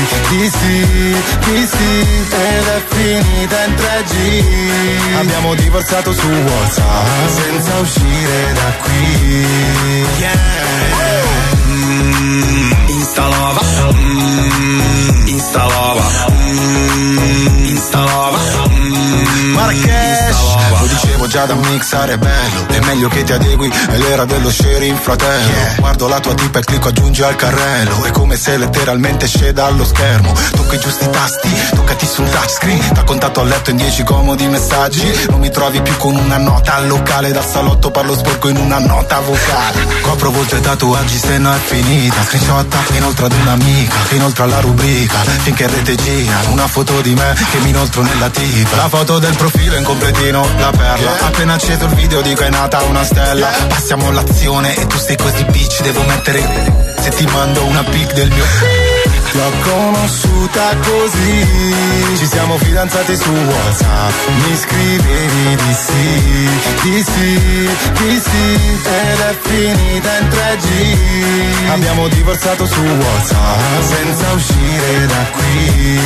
ed è finita in 3G. Abbiamo divorziato su WhatsApp, senza uscire da qui. Instalova, Marrakesh. Lo dicevo già da mixare è bello, è meglio che ti adegui, è l'era dello sharing, fratello. Guardo la tua tipa e clicco aggiungi al carrello. È come se letteralmente sceda allo schermo. Tocca i giusti tasti, toccati sul touchscreen. T'ha contatto a letto in 10 comodi messaggi. Non mi trovi più con una nota al locale. Dal salotto parlo sporco in una nota vocale. Copro volte tatuaggi se no è finita. Screenshotta inoltre ad un'amica, inoltre alla rubrica. Finché rete gira una foto di me che mi inoltro nella tipa. La foto del profilo in completino, la perla. Appena acceso il video dico è nata una stella. Passiamo l'azione e tu sei così bitch. Devo mettere se ti mando una pic del mio. Ti ho conosciuta così, ci siamo fidanzati su WhatsApp. Mi scrivevi di sì, ed è finita in 3G. Abbiamo divorziato su WhatsApp, senza uscire da qui.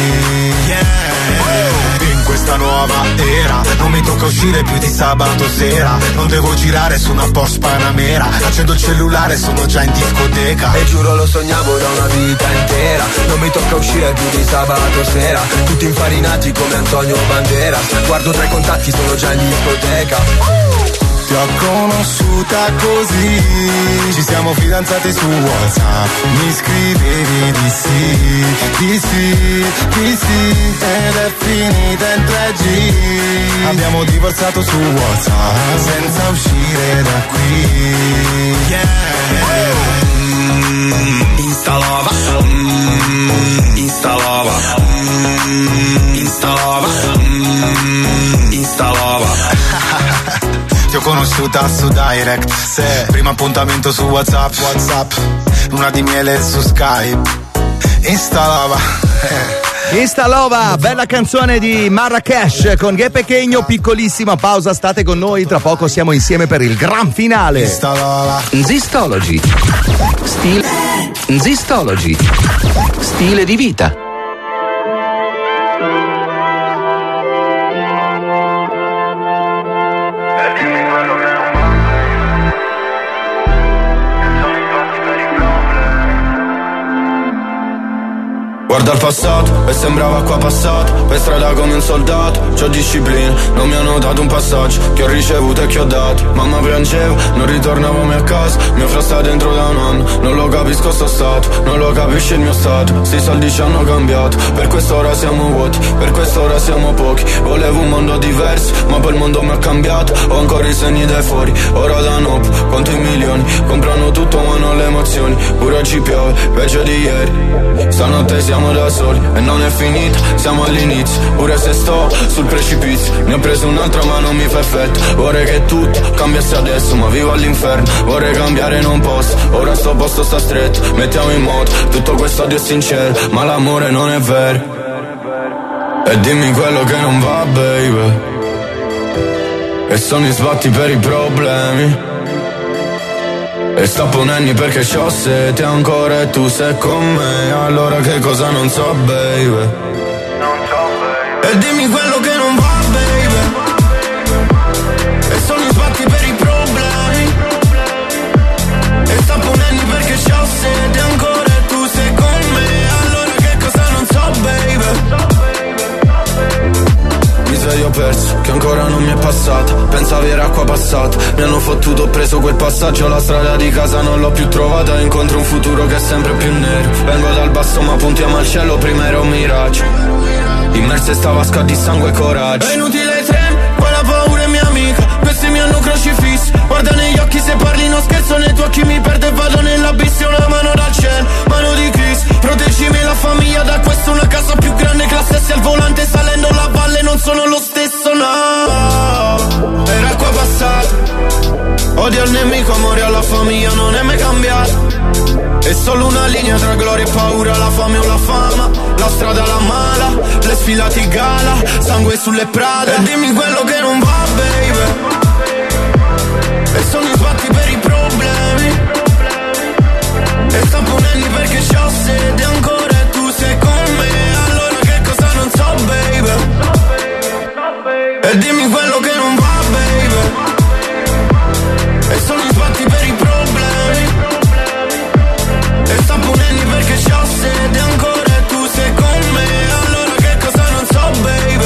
In questa nuova era non mi tocca uscire più di sabato sera. Non devo girare su una Porsche Panamera. Accendo il cellulare, sono già in discoteca. E giuro lo sognavo da una vita intera. Non mi tocca uscire più di sabato sera. Tutti infarinati come Antonio Banderas. Guardo tra i contatti, sono già in discoteca. Ti ho conosciuta così, ci siamo fidanzati su WhatsApp. Mi scrivevi di sì, ed è finita in 3G. Abbiamo divorziato su WhatsApp, senza uscire da qui. Instalova, Ti ho conosciuta su direct, primo appuntamento su WhatsApp. Luna di miele su Skype. Instalova, bella canzone di Marrakesh con Ghe Pequeño, piccolissima pausa, state con noi, tra poco siamo insieme per il gran finale. Zistology. Stile di vita. Guarda il passato e sembrava acqua passata, per strada come un soldato, c'ho disciplina, non mi hanno dato un passaggio, che ho ricevuto e che ho dato. Mamma piangeva, non ritornavo mai a casa, mio fratello sta dentro da un anno, non lo capisco sto stato, non lo capisce il mio stato, sti soldi ci hanno cambiato, per quest'ora siamo vuoti, per quest'ora siamo pochi, volevo un mondo diverso, ma poi il mondo mi ha cambiato, ho ancora i segni dai fuori, ora da notte, conto i milioni, comprano tutto ma non le emozioni, pure oggi piove, peggio di ieri, stanotte siamo da soli e non è finita, siamo all'inizio, pure se sto sul precipizio, ne ho preso un'altra ma non mi fa effetto, vorrei che tutto cambiasse adesso ma vivo all'inferno, vorrei cambiare non posso, ora sto posto sta stretto, mettiamo in moto, tutto questo odio è sincero, ma l'amore non è vero, e dimmi quello che non va baby, e sono i sbatti per i problemi, e sta ponenni perché c'ho sete ancora e tu sei con me, allora che cosa non so baby, e dimmi quello che non va baby, e sono i sbatti per i problemi, e sta ponenni perché c'ho sete ancora e tu sei con me, allora che cosa non so baby. Mi sveglio perso, che ancora non mi è passata, pensavi era acqua passata, mi hanno fottuto, ho preso quel passaggio, la strada di casa non l'ho più trovata, incontro un futuro che è sempre più nero, vengo dal basso ma puntiamo al cielo, prima era un miraggio, immerso in sta vasca di sangue e coraggio, è inutile trem, quella paura è mia amica, questi mi hanno crocifisso, guarda negli occhi se parli non scherzo, nei tuoi occhi mi perdo e vado nell'abisso, una mano dal cielo, mano di Cristo, proteggimi la famiglia da questo, una casa più grande che la stessa al volante, salendo la valle non sono lo stesso, no, era acqua passata, odio al nemico, amore alla famiglia non è mai cambiato, è solo una linea tra gloria e paura, la fame o la fama, la strada la mala, le sfilate in gala, sangue sulle prade, e dimmi quello che non va baby, e sono i sbatti per i problemi, e sta ponenni perché c'ho sede ancora e tu sei con me, allora che cosa non so baby, e dimmi quello che non va baby, e sono i sbatti per i problemi, e sta ponenni perché c'ho sede ancora e tu sei con me, allora che cosa non so baby.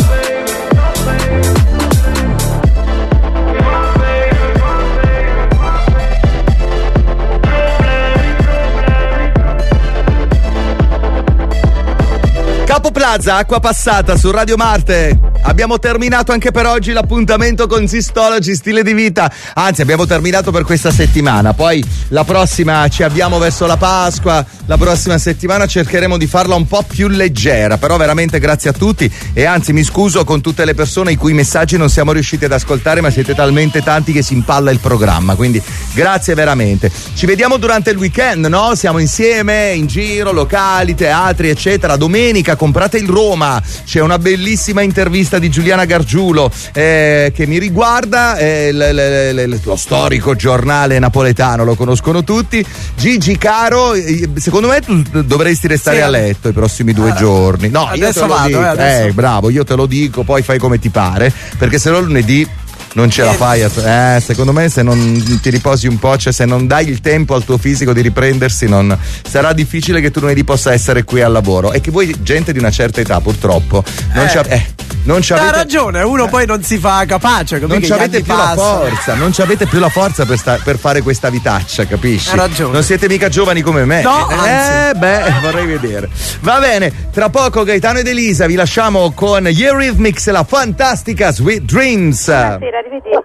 Capo Plaza, acqua passata su Radio Marte. Abbiamo terminato anche per oggi l'appuntamento con Sistology, stile di vita. Anzi, abbiamo terminato per questa settimana. Poi la prossima ci avviamo verso la Pasqua. La prossima settimana cercheremo di farla un po' più leggera. Però veramente grazie a tutti. E anzi, mi scuso con tutte le persone i cui messaggi non siamo riusciti ad ascoltare, ma siete talmente tanti che si impalla il programma. Quindi grazie veramente. Ci vediamo durante il weekend, no? Siamo insieme in giro, locali, teatri, eccetera. Domenica comprate il Roma. C'è una bellissima intervista di Giuliana Gargiulo che mi riguarda, lo storico giornale napoletano, lo conoscono tutti. Gigi caro, secondo me tu dovresti restare a letto i prossimi 2 giorni. No, io te lo dico. Adesso. Bravo, io te lo dico, poi fai come ti pare, perché se no lunedì non ce la fai. Secondo me se non ti riposi un po', cioè se non dai il tempo al tuo fisico di riprendersi, non sarà difficile che tu lunedì possa essere qui al lavoro. E che voi, gente di una certa età, purtroppo non ci avete ragione, uno poi non si fa capace, non ci avete più la forza, non ci avete più la forza per fare questa vitaccia, capisci? Hai ragione. Non siete mica giovani come me. No, anzi. Vorrei vedere. Va bene, tra poco Gaetano ed Elisa vi lasciamo con gli Eurythmics e la fantastica Sweet Dreams. Buonasera,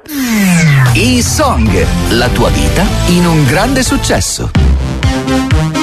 arrivederci. E-Song, la tua vita in un grande successo.